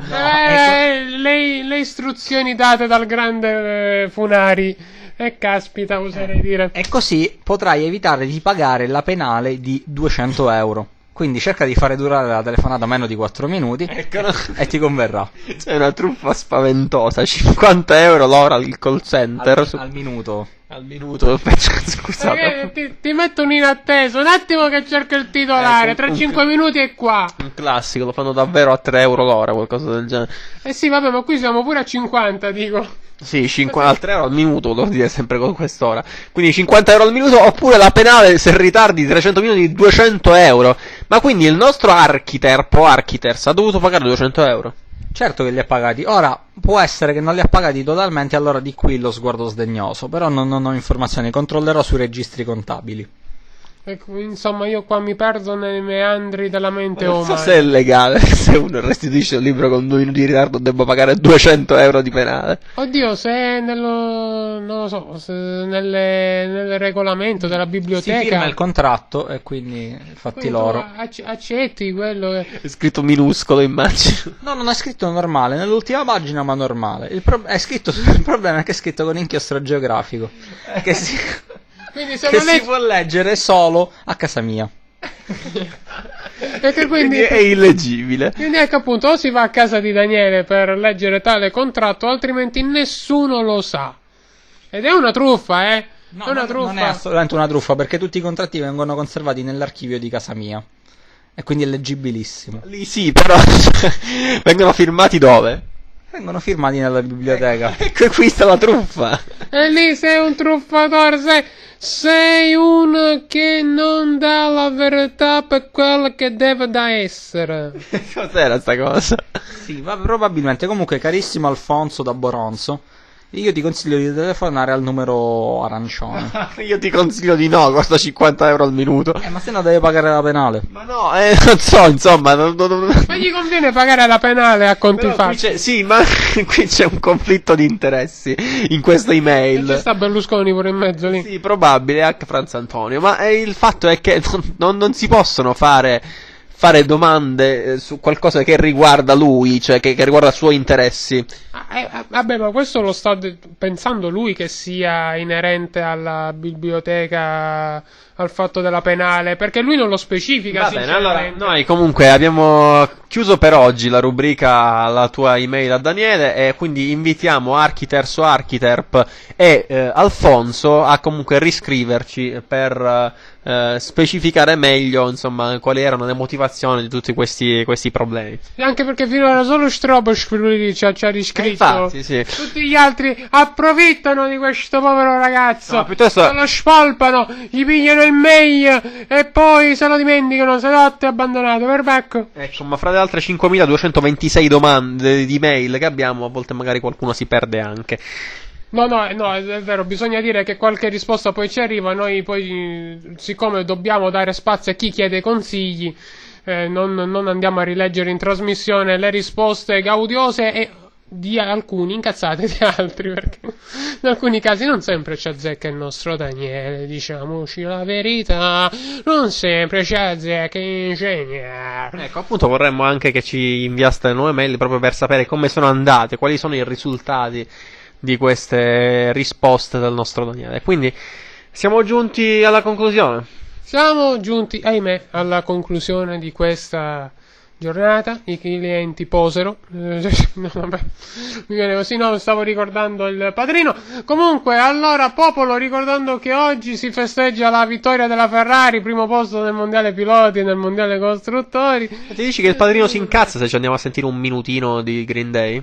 S1: Le istruzioni date dal grande Funari. E caspita, oserei dire.
S3: E così potrai evitare di pagare la penale di 200 euro. Quindi cerca di fare durare la telefonata meno di 4 minuti e ti converrà.
S2: C'è una truffa spaventosa. 50 euro l'ora al call center.
S3: Al minuto.
S2: Al minuto. Scusate.
S1: Ti mettono in attesa. Un attimo che cerco il titolare. Tra 5 minuti è qua.
S2: Un classico, lo fanno davvero a 3 euro l'ora, qualcosa del genere.
S1: Eh sì, vabbè, ma qui siamo pure a 50, dico.
S2: Sì, 50 3 euro al minuto, lo dire sempre con quest'ora. Quindi 50 euro al minuto, oppure la penale se ritardi 300 minuti di 200 euro. Ma quindi il nostro Architer, Architers, ha dovuto pagare 200 euro?
S3: Certo che li ha pagati. Ora, può essere che non li ha pagati totalmente, allora di qui lo sguardo sdegnoso. Però non ho informazioni, controllerò sui registri contabili.
S1: Ecco, insomma, io qua mi perdo nei meandri della mente
S2: Non so
S1: umana.
S2: se è legale, se uno restituisce un libro con 2 minuti di ritardo debba pagare 200 euro di penale.
S1: Oddio, se è non lo so, se nel regolamento della
S3: Si
S1: biblioteca
S3: firma il contratto e quindi fatti
S1: quindi
S3: loro.
S1: tu accetti quello che...
S2: È scritto minuscolo, immagino.
S3: No, non è scritto normale, nell'ultima pagina ma normale. Il problema è che è scritto con inchiostro geografico. Che si,
S1: Quindi se
S3: che
S1: non
S3: si
S1: è...
S3: può leggere solo a casa mia.
S1: Perché quindi...
S2: È illeggibile.
S1: Quindi ecco appunto, o si va a casa di Daniele per leggere tale contratto, altrimenti nessuno lo sa. Ed è una truffa, eh?
S3: No,
S1: è una truffa.
S3: non è assolutamente una truffa, perché tutti i contratti vengono conservati nell'archivio di casa mia. E quindi è leggibilissimo.
S2: Lì sì, però vengono firmati dove?
S3: Vengono firmati nella biblioteca.
S2: Ecco, qui sta la truffa.
S1: E lì sei un truffatore, sei uno che non dà la verità per quello che deve da essere.
S2: Cos'era sta cosa?
S3: Sì, ma probabilmente. Comunque, carissimo Alfonso da Boronzo, io ti consiglio di telefonare al numero arancione.
S2: Io ti consiglio di no, costa 50 euro al minuto.
S3: Ma se no devi pagare la penale.
S2: Ma no, non so, insomma.
S1: Ma gli conviene pagare la penale a conti
S2: Però qui
S1: fatti.
S2: sì, ma qui c'è un conflitto di interessi in questa
S1: E ci
S2: email.
S1: sta Berlusconi pure in mezzo lì.
S2: Sì, probabile, anche Franz Antonio. Ma il fatto è che non si possono fare domande su qualcosa che riguarda lui, cioè che riguarda i suoi interessi.
S1: Vabbè, ma questo lo sta pensando lui che sia inerente alla biblioteca, al fatto della penale, perché lui non lo specifica.
S2: Va bene, allora
S1: sinceramente.
S2: noi comunque abbiamo chiuso per oggi la rubrica la tua email a Daniele e quindi invitiamo Architers o Architerp e Alfonso a comunque riscriverci per specificare meglio insomma quali erano le motivazioni di tutti questi problemi.
S1: E anche perché finora solo Strobosch ci ha riscritto.
S2: Infatti, sì.
S1: Tutti gli altri approfittano di questo povero ragazzo.
S2: No, piuttosto-
S1: Se lo spalpano, gli pigliano il mail e poi se lo dimenticano, sedotto e abbandonato. Perbacco.
S2: Ecco, ma fra le altre 5.226 domande di mail che abbiamo, a volte magari qualcuno si perde anche.
S1: No, è vero, bisogna dire che qualche risposta poi ci arriva, noi poi, siccome dobbiamo dare spazio a chi chiede consigli, non andiamo a rileggere in trasmissione le risposte gaudiose e di alcuni incazzate di altri, perché in alcuni casi non sempre ci azzecca il nostro Daniele, diciamoci la verità, non sempre ci azzecca ingegnere.
S2: Ecco, appunto vorremmo anche che ci inviaste le nuove mail proprio per sapere come sono andate, quali sono i risultati di queste risposte del nostro Daniele. Quindi siamo giunti alla conclusione.
S1: Siamo giunti, ahimè, alla conclusione di questa giornata. I clienti posero. No, vabbè, mi viene così, no, stavo ricordando il padrino. Comunque, allora, popolo, ricordando che oggi si festeggia la vittoria della Ferrari, primo posto nel mondiale piloti e nel mondiale costruttori.
S2: E ti dici che il padrino si incazza se ci andiamo a sentire un minutino di Green Day?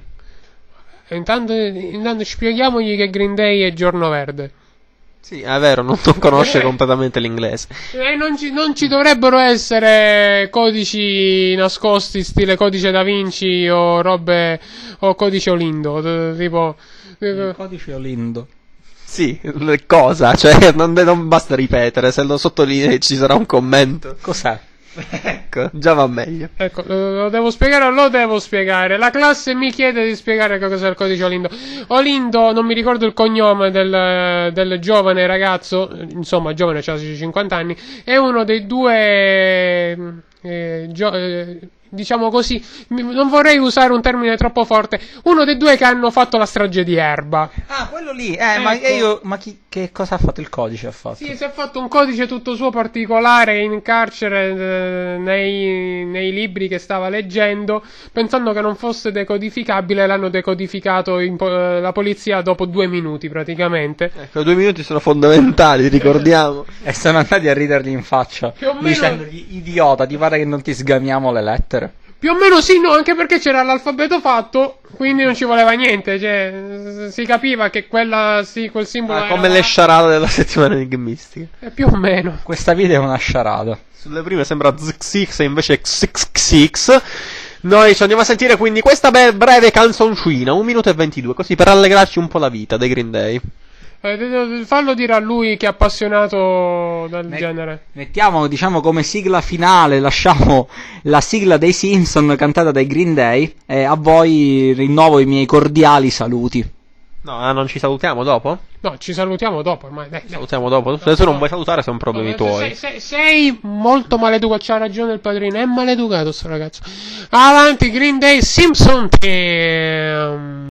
S1: E intanto spieghiamogli che Green Day è giorno verde.
S2: Sì, è vero, non conosce completamente l'inglese.
S1: E non ci dovrebbero essere codici nascosti stile codice da Vinci o robe o codice Olindo, tipo
S3: Il codice Olindo.
S2: Sì, cosa? Cioè, non basta ripetere, se lo sottolinei ci sarà un commento.
S3: Cos'è?
S2: Ecco, già va meglio.
S1: ecco, lo devo spiegare o lo devo spiegare? La classe mi chiede di spiegare che cos'è il codice Olindo. Olindo, non mi ricordo il cognome del giovane ragazzo, insomma, giovane, c'ha 50 anni, è uno dei due diciamo così, non vorrei usare un termine troppo forte, uno dei due che hanno fatto la strage di Erba.
S3: Ah, quello lì.
S1: Ecco.
S3: Ma che cosa ha fatto il codice? Ha fatto?
S1: Sì, si è fatto un codice tutto suo particolare in carcere nei libri che stava leggendo, pensando che non fosse decodificabile, l'hanno decodificato la polizia dopo 2 minuti praticamente.
S2: Ecco, 2 minuti sono fondamentali, ricordiamo.
S3: E sono andati a ridergli in faccia,
S1: Più o meno-
S3: dicendogli: idiota, ti pare che non ti sgamiamo le lettere?
S1: Più o meno sì, no, anche perché c'era l'alfabeto fatto, quindi non ci voleva niente, cioè si capiva che quel simbolo era
S2: Come le sciarate della settimana enigmistica.
S1: più o meno.
S3: Questa vita è una sciarada.
S2: Sulle prime sembra ZXX e invece è XXX. Noi ci andiamo a sentire quindi questa breve canzoncina, 1 minuto e 22, così per allegrarci un po' la vita dei Green Day.
S1: Fallo dire a lui che è appassionato del genere.
S3: Mettiamo, diciamo, come sigla finale, lasciamo la sigla dei Simpson cantata dai Green Day e a voi rinnovo i miei cordiali saluti.
S2: No, non ci salutiamo dopo?
S1: No, ci salutiamo dopo ormai. Dai.
S2: Salutiamo dopo. Se tu non vuoi salutare sono problemi tuoi.
S1: Sei molto maleducato. C'ha ragione il padrino. È maleducato sto ragazzo. Avanti, Green Day Simpson Team.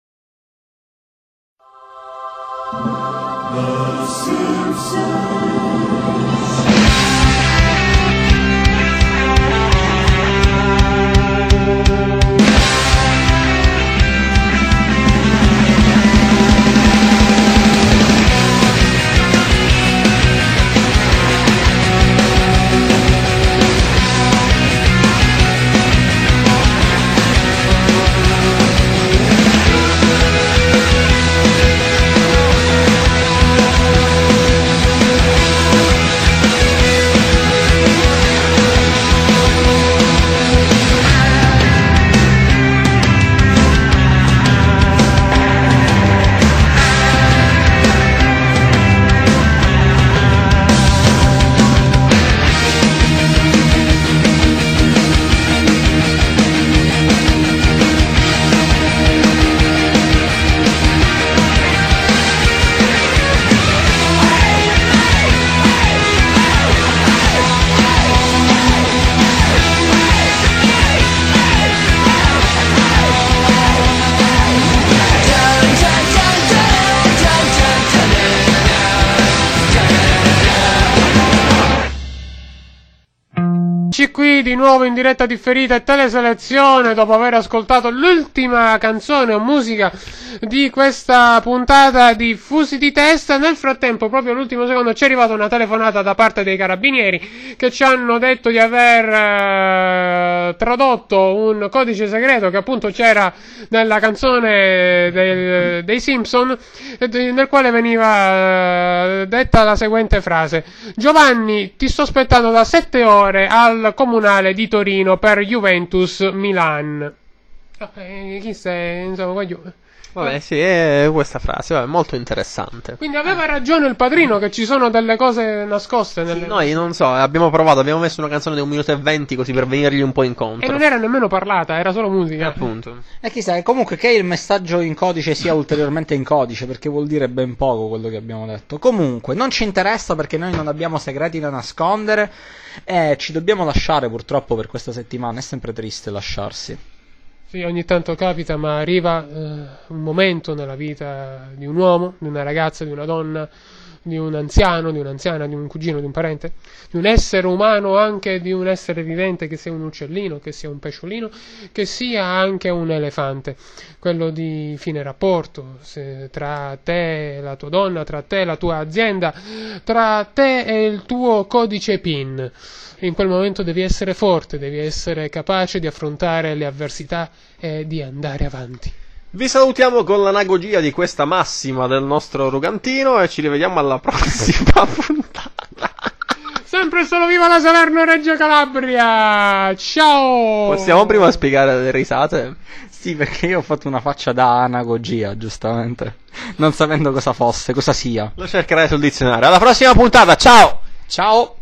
S1: Eccoci qui di nuovo in diretta differita e teleselezione dopo aver ascoltato l'ultima canzone o musica di questa puntata di Fusi di Testa. Nel frattempo, proprio all'ultimo secondo, ci è arrivata una telefonata da parte dei carabinieri che ci hanno detto di aver tradotto un codice segreto che appunto c'era nella canzone dei Simpson, nel quale veniva detta la seguente frase: Giovanni, ti sto aspettando da 7 ore al comunale di Torino per Juventus Milan. Chi sei? Insomma,
S2: Vabbè, sì, è questa frase, vabbè, molto interessante.
S1: Quindi aveva ragione il padrino che ci sono delle cose nascoste nelle...
S2: Sì, noi non so, abbiamo provato, abbiamo messo una canzone di 1 minuto e 20 così per venirgli un po' incontro.
S1: E non era nemmeno parlata, era solo musica.
S2: Appunto.
S3: E chissà, comunque che il messaggio in codice sia ulteriormente in codice, perché vuol dire ben poco quello che abbiamo detto. Comunque, non ci interessa perché noi non abbiamo segreti da nascondere e ci dobbiamo lasciare purtroppo per questa settimana, è sempre triste lasciarsi.
S1: Sì, ogni tanto capita, ma arriva un momento nella vita di un uomo, di una ragazza, di una donna, di un anziano, di un'anziana, di un cugino, di un parente, di un essere umano, anche di un essere vivente, che sia un uccellino, che sia un pesciolino, che sia anche un elefante. Quello di fine rapporto tra te e la tua donna, tra te e la tua azienda, tra te e il tuo codice PIN. In quel momento devi essere forte, devi essere capace di affrontare le avversità e di andare avanti.
S2: Vi salutiamo con l'anagogia di questa massima del nostro Rugantino e ci rivediamo alla prossima puntata.
S1: Sempre solo viva la Salerno Reggio Calabria! Ciao!
S2: Possiamo prima spiegare le risate?
S3: Sì, perché io ho fatto una faccia da anagogia, giustamente, non sapendo cosa fosse, cosa sia.
S2: Lo cercherai sul dizionario. Alla prossima puntata, ciao!
S3: Ciao!